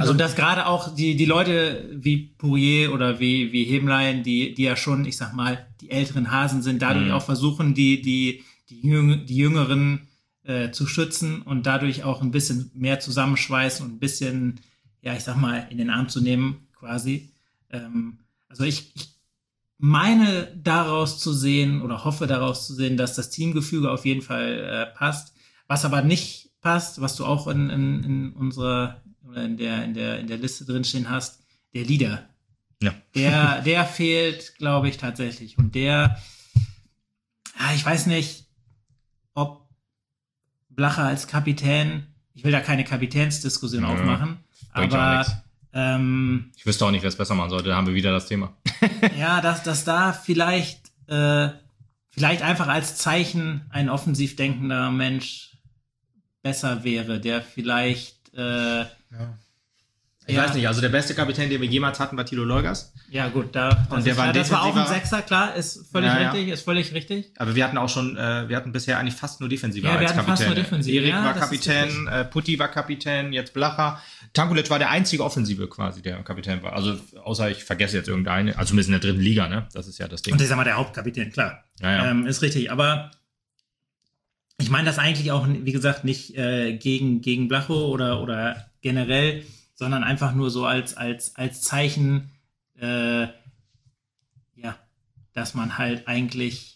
Also dass gerade auch die die Leute wie Pourier oder wie wie Hemlein, die die ja schon, ich sag mal, die älteren Hasen sind, dadurch mhm. auch versuchen, die die die, Jüng, die Jüngeren äh, zu schützen und dadurch auch ein bisschen mehr zusammenschweißen und ein bisschen, ja, ich sag mal, in den Arm zu nehmen, quasi. Ähm, also ich, ich meine daraus zu sehen oder hoffe daraus zu sehen, dass das Teamgefüge auf jeden Fall äh, passt. Was aber nicht passt, was du auch in, in, in unserer oder in der, in der, in der Liste drinstehen hast, der Leader. Ja. Der, der fehlt, glaube ich, tatsächlich. Und der, ja, ich weiß nicht, ob Blacher als Kapitän, ich will da keine Kapitänsdiskussion ja, aufmachen, bringt aber ähm, ich wüsste auch nicht, wer es besser machen sollte, da haben wir wieder das Thema. ja, dass, dass da vielleicht, äh, vielleicht einfach als Zeichen ein offensiv denkender Mensch besser wäre, der vielleicht äh, ja. Ich ja. weiß nicht, also der beste Kapitän, den wir jemals hatten, war Thilo Leugers. Ja gut, da das, und der ist, war, ja, das war auch ein Defensiver. Sechser, klar, ist völlig Ja, ja. richtig, ist völlig richtig. Aber wir hatten auch schon, äh, wir hatten bisher eigentlich fast nur Defensive Ja, wir als hatten Kapitän. fast nur Defensive. Erik Ja, war das ist Kapitän, äh, Putti war Kapitän, jetzt Blacher. Tankulic war der einzige Offensive quasi, der Kapitän war. Also außer ich vergesse jetzt irgendeine, also zumindest in der dritten Liga, ne? Das ist ja das Ding. Und ich sag mal, der Hauptkapitän, klar. Ja, ja. Ähm, ist richtig, aber ich meine das eigentlich auch, wie gesagt, nicht äh, gegen, gegen Blacho oder, oder generell, sondern einfach nur so als, als, als Zeichen, äh, ja, dass man halt eigentlich,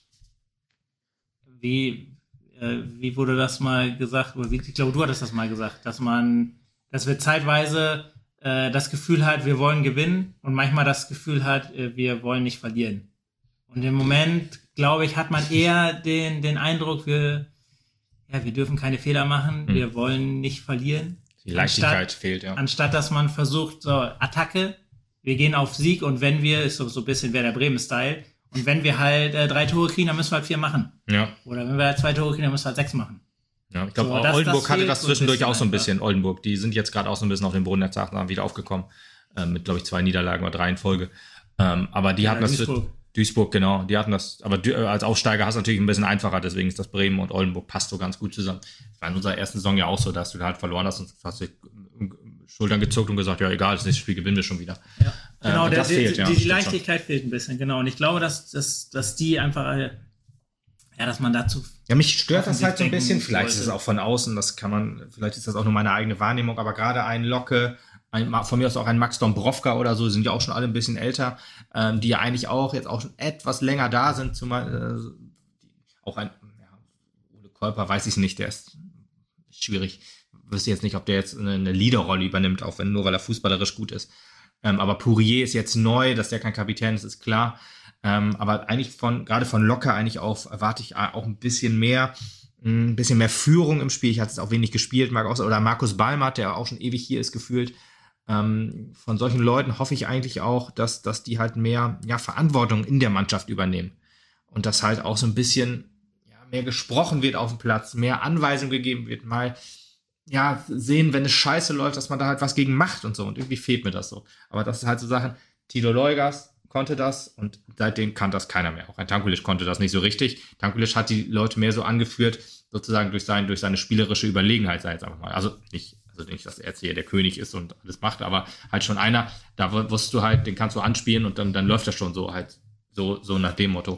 wie, äh, wie wurde das mal gesagt, oder wie, ich glaube, du hattest das mal gesagt, dass man, dass wir zeitweise äh, das Gefühl hat, wir wollen gewinnen und manchmal das Gefühl hat, äh, wir wollen nicht verlieren. Und im Moment, glaube ich, hat man eher den, den Eindruck, wir, ja, wir dürfen keine Fehler machen, hm. wir wollen nicht verlieren. Die Leichtigkeit anstatt, fehlt, ja. Anstatt, dass man versucht, so, Attacke, wir gehen auf Sieg und wenn wir, ist so, so ein bisschen Werder Bremen-Style, und wenn wir halt äh, drei Tore kriegen, dann müssen wir halt vier machen. Ja. Oder wenn wir halt zwei Tore kriegen, dann müssen wir halt sechs machen. Ja, ich glaube, so, das, Oldenburg das hatte das zwischendurch so auch so ein bisschen, einfach. Oldenburg, die sind jetzt gerade auch so ein bisschen auf den Boden der Tatsachen wieder aufgekommen, äh, mit, glaube ich, zwei Niederlagen oder drei in Folge. Ähm, aber die ja, hatten das... Duisburg. Duisburg, genau, die hatten das, aber als Aufsteiger hast du natürlich ein bisschen einfacher, deswegen ist das Bremen und Oldenburg passt so ganz gut zusammen. Das war in unserer ersten Saison ja auch so, dass du da halt verloren hast und hast dich Schultern gezuckt und gesagt, ja egal, das nächste Spiel gewinnen wir schon wieder. Ja. Genau, ähm, der, das die, fehlt, die, ja. die, die Leichtigkeit schon. Fehlt ein bisschen, genau. Und ich glaube, dass, dass, dass die einfach, äh, ja, dass man dazu... Ja, mich stört das halt so ein bisschen, vielleicht sollte. ist es auch von außen, das kann man, vielleicht ist das auch nur meine eigene Wahrnehmung, aber gerade ein Locke, ein, von mir aus auch ein Max Dombrovka oder so, sind ja auch schon alle ein bisschen älter, ähm, die ja eigentlich auch jetzt auch schon etwas länger da sind, zumal äh, auch ein, ja, Ole Kolper weiß ich nicht, der ist schwierig, wüsste jetzt nicht, ob der jetzt eine, eine Leaderrolle übernimmt, auch wenn nur weil er fußballerisch gut ist, ähm, aber Pourier ist jetzt neu, dass der kein Kapitän ist, ist klar, ähm, aber eigentlich von, gerade von Locke eigentlich auch, erwarte ich auch ein bisschen mehr, ein bisschen mehr Führung im Spiel, ich hatte es auch wenig gespielt, oder Markus Balmert, der auch schon ewig hier ist gefühlt. Ähm, von solchen Leuten hoffe ich eigentlich auch, dass, dass die halt mehr ja, Verantwortung in der Mannschaft übernehmen. Und dass halt auch so ein bisschen ja, mehr gesprochen wird auf dem Platz, mehr Anweisung gegeben wird, mal ja, sehen, wenn es scheiße läuft, dass man da halt was gegen macht und so. Und irgendwie fehlt mir das so. Aber das ist halt so Sachen, Thilo Leugers konnte das und seitdem kann das keiner mehr. Auch ein Tankulic konnte das nicht so richtig. Tankulic hat die Leute mehr so angeführt, sozusagen durch, sein, durch seine spielerische Überlegenheit, sei jetzt einfach mal. Also nicht Also nicht, dass er jetzt hier der König ist und alles macht, aber halt schon einer, da wusstest du halt, den kannst du anspielen und dann, dann läuft das schon so halt, so, so nach dem Motto.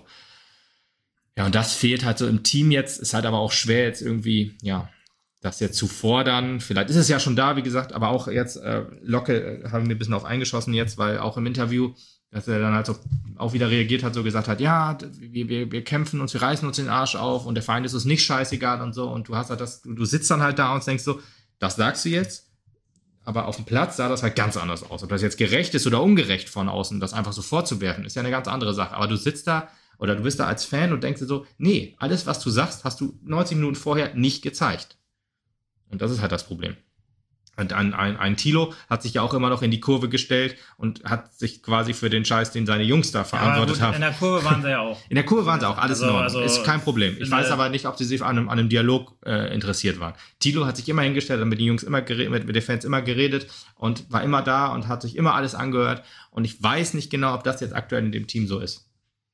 Ja, und das fehlt halt so im Team jetzt, ist halt aber auch schwer jetzt irgendwie, ja, das jetzt zu fordern. Vielleicht ist es ja schon da, wie gesagt, aber auch jetzt, äh, Locke äh, haben wir ein bisschen auf eingeschossen jetzt, weil auch im Interview, dass er dann halt so auch wieder reagiert hat, so gesagt hat, ja, wir, wir, wir kämpfen uns, wir reißen uns den Arsch auf und der Feind ist uns nicht scheißegal und so und du hast halt das, du, du sitzt dann halt da und denkst so, das sagst du jetzt, aber auf dem Platz sah das halt ganz anders aus. Ob das jetzt gerecht ist oder ungerecht von außen, das einfach so vorzuwerfen, ist ja eine ganz andere Sache. Aber du sitzt da oder du bist da als Fan und denkst dir so, nee, alles, was du sagst, hast du neunzig Minuten vorher nicht gezeigt. Und das ist halt das Problem. Und ein, ein, ein Thilo hat sich ja auch immer noch in die Kurve gestellt und hat sich quasi für den Scheiß, den seine Jungs da verantwortet ja, haben. In der Kurve waren sie ja auch. In der Kurve waren sie auch, alles also, in Ordnung. also ist kein Problem. Ich weiß aber nicht, ob sie sich an einem, an einem Dialog äh, interessiert waren. Thilo hat sich immer hingestellt, hat mit den Jungs immer geredet, mit, mit den Fans immer geredet und war immer da und hat sich immer alles angehört. Und ich weiß nicht genau, ob das jetzt aktuell in dem Team so ist.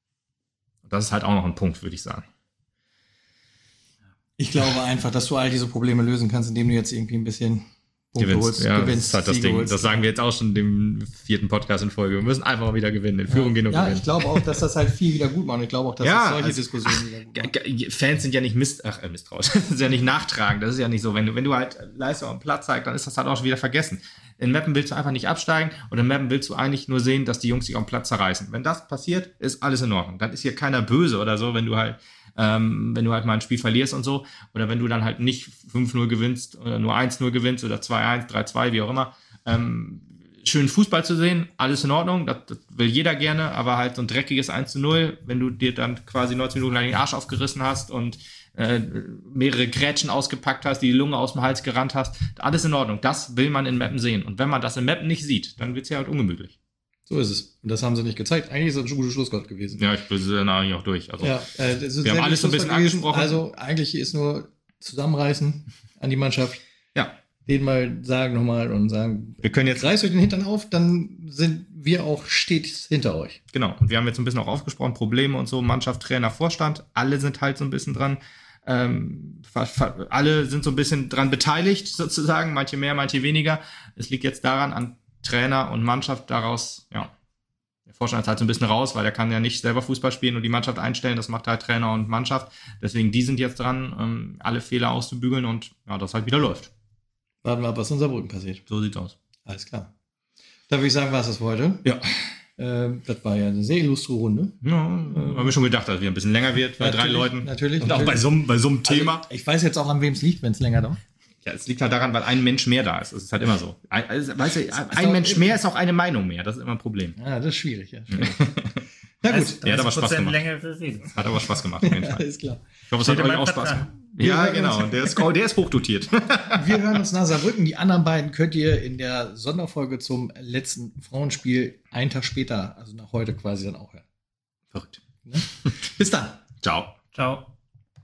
Und das ist halt auch noch ein Punkt, würde ich sagen. Ich glaube einfach, dass du all diese Probleme lösen kannst, indem du jetzt irgendwie ein bisschen Punkte Gewinnst. holst, Ja, gewinnst, das ist halt das Siege Ding. holst. Das sagen wir jetzt auch schon im vierten Podcast in Folge. Wir müssen einfach mal wieder gewinnen. In Führung ja. gehen und ja, gewinnen. ich glaube auch, dass das halt viel wieder gut macht. Ich glaube auch, dass Ja, es solche also, Diskussionen wieder gut macht. G- G- Fans sind ja nicht misst, ach, äh, misstrauisch. Das ist ja nicht nachtragend. Das ist ja nicht so. Wenn du, wenn du halt Leistung am Platz zeigst, dann ist das halt auch schon wieder vergessen. In Meppen willst du einfach nicht absteigen und in Meppen willst du eigentlich nur sehen, dass die Jungs sich am Platz zerreißen. Wenn das passiert, ist alles in Ordnung. Dann ist hier keiner böse oder so, wenn du halt, ähm, wenn du halt mal ein Spiel verlierst und so. Oder wenn du dann halt nicht fünf null gewinnst oder nur eins null gewinnst oder zwei eins, drei zwei, wie auch immer. Ähm, schön Fußball zu sehen, alles in Ordnung, das, das will jeder gerne, aber halt so ein dreckiges eins zu null, wenn du dir dann quasi neunzehn Minuten lang den Arsch aufgerissen hast und äh, mehrere Grätschen ausgepackt hast, die, die Lunge aus dem Hals gerannt hast, alles in Ordnung. Das will man in Meppen sehen. Und wenn man das in Meppen nicht sieht, dann wird's ja halt ungemütlich. So ist es. Und das haben sie nicht gezeigt. Eigentlich ist das ein guter Schlusswort gewesen. Ja, ich bin dann eigentlich auch durch. Also, Ja, äh, das ist wir haben sehr alles so ein Schlusswort bisschen gewesen. angesprochen. Also eigentlich ist nur zusammenreißen an die Mannschaft. Ja. Den mal sagen nochmal und sagen, Wir können jetzt, reißt euch den Hintern auf, dann sind wir auch stets hinter euch. genau, und wir haben jetzt ein bisschen auch aufgesprochen, Probleme und so, Mannschaft, Trainer, Vorstand, alle sind halt so ein bisschen dran. Ähm, fa- fa- alle sind so ein bisschen dran beteiligt, sozusagen, manche mehr, manche weniger. Es liegt jetzt daran, an Trainer und Mannschaft daraus, ja, der Vorstand ist halt so ein bisschen raus, weil er kann ja nicht selber Fußball spielen und die Mannschaft einstellen, das macht halt Trainer und Mannschaft. Deswegen, die sind jetzt dran, ähm, alle Fehler auszubügeln und ja, das halt wieder läuft. Warten wir ab, was in Saarbrücken passiert. So sieht's aus. Alles klar. Da würde ich sagen, war es das für heute. Ja. Ähm, das war ja eine sehr illustre Runde. Ja, haben wir schon gedacht, dass es wieder ein bisschen länger wird, bei drei Natürlich, Leuten. Natürlich. Und auch natürlich. bei so, einem- bei so einem Thema. Also, ich weiß jetzt auch, an wem es liegt, wenn es länger dauert. Ja, es liegt halt daran, weil ein Mensch mehr da ist. Das ist halt immer so. Ein, also, weißt du, ein doch Mensch eben- mehr ist auch eine Meinung mehr. Das ist immer ein Problem. Ja, das ist schwierig. Ja, schwierig. Na gut. Also, Ja, hat aber Spaß Prozent gemacht. länger für reden. Hat aber Spaß gemacht, auf jeden Fall. Alles klar. Ich hoffe, es hat Steht in euch meinem auch Spaß Vertrag. gemacht. Ja, genau. Der ist, oh, der ist hochdotiert. Wir hören uns nach Saarbrücken. Die anderen beiden könnt ihr in der Sonderfolge zum letzten Frauenspiel einen Tag später, also nach heute quasi dann auch hören. Verrückt. Ne? Bis dann. Ciao. Ciao.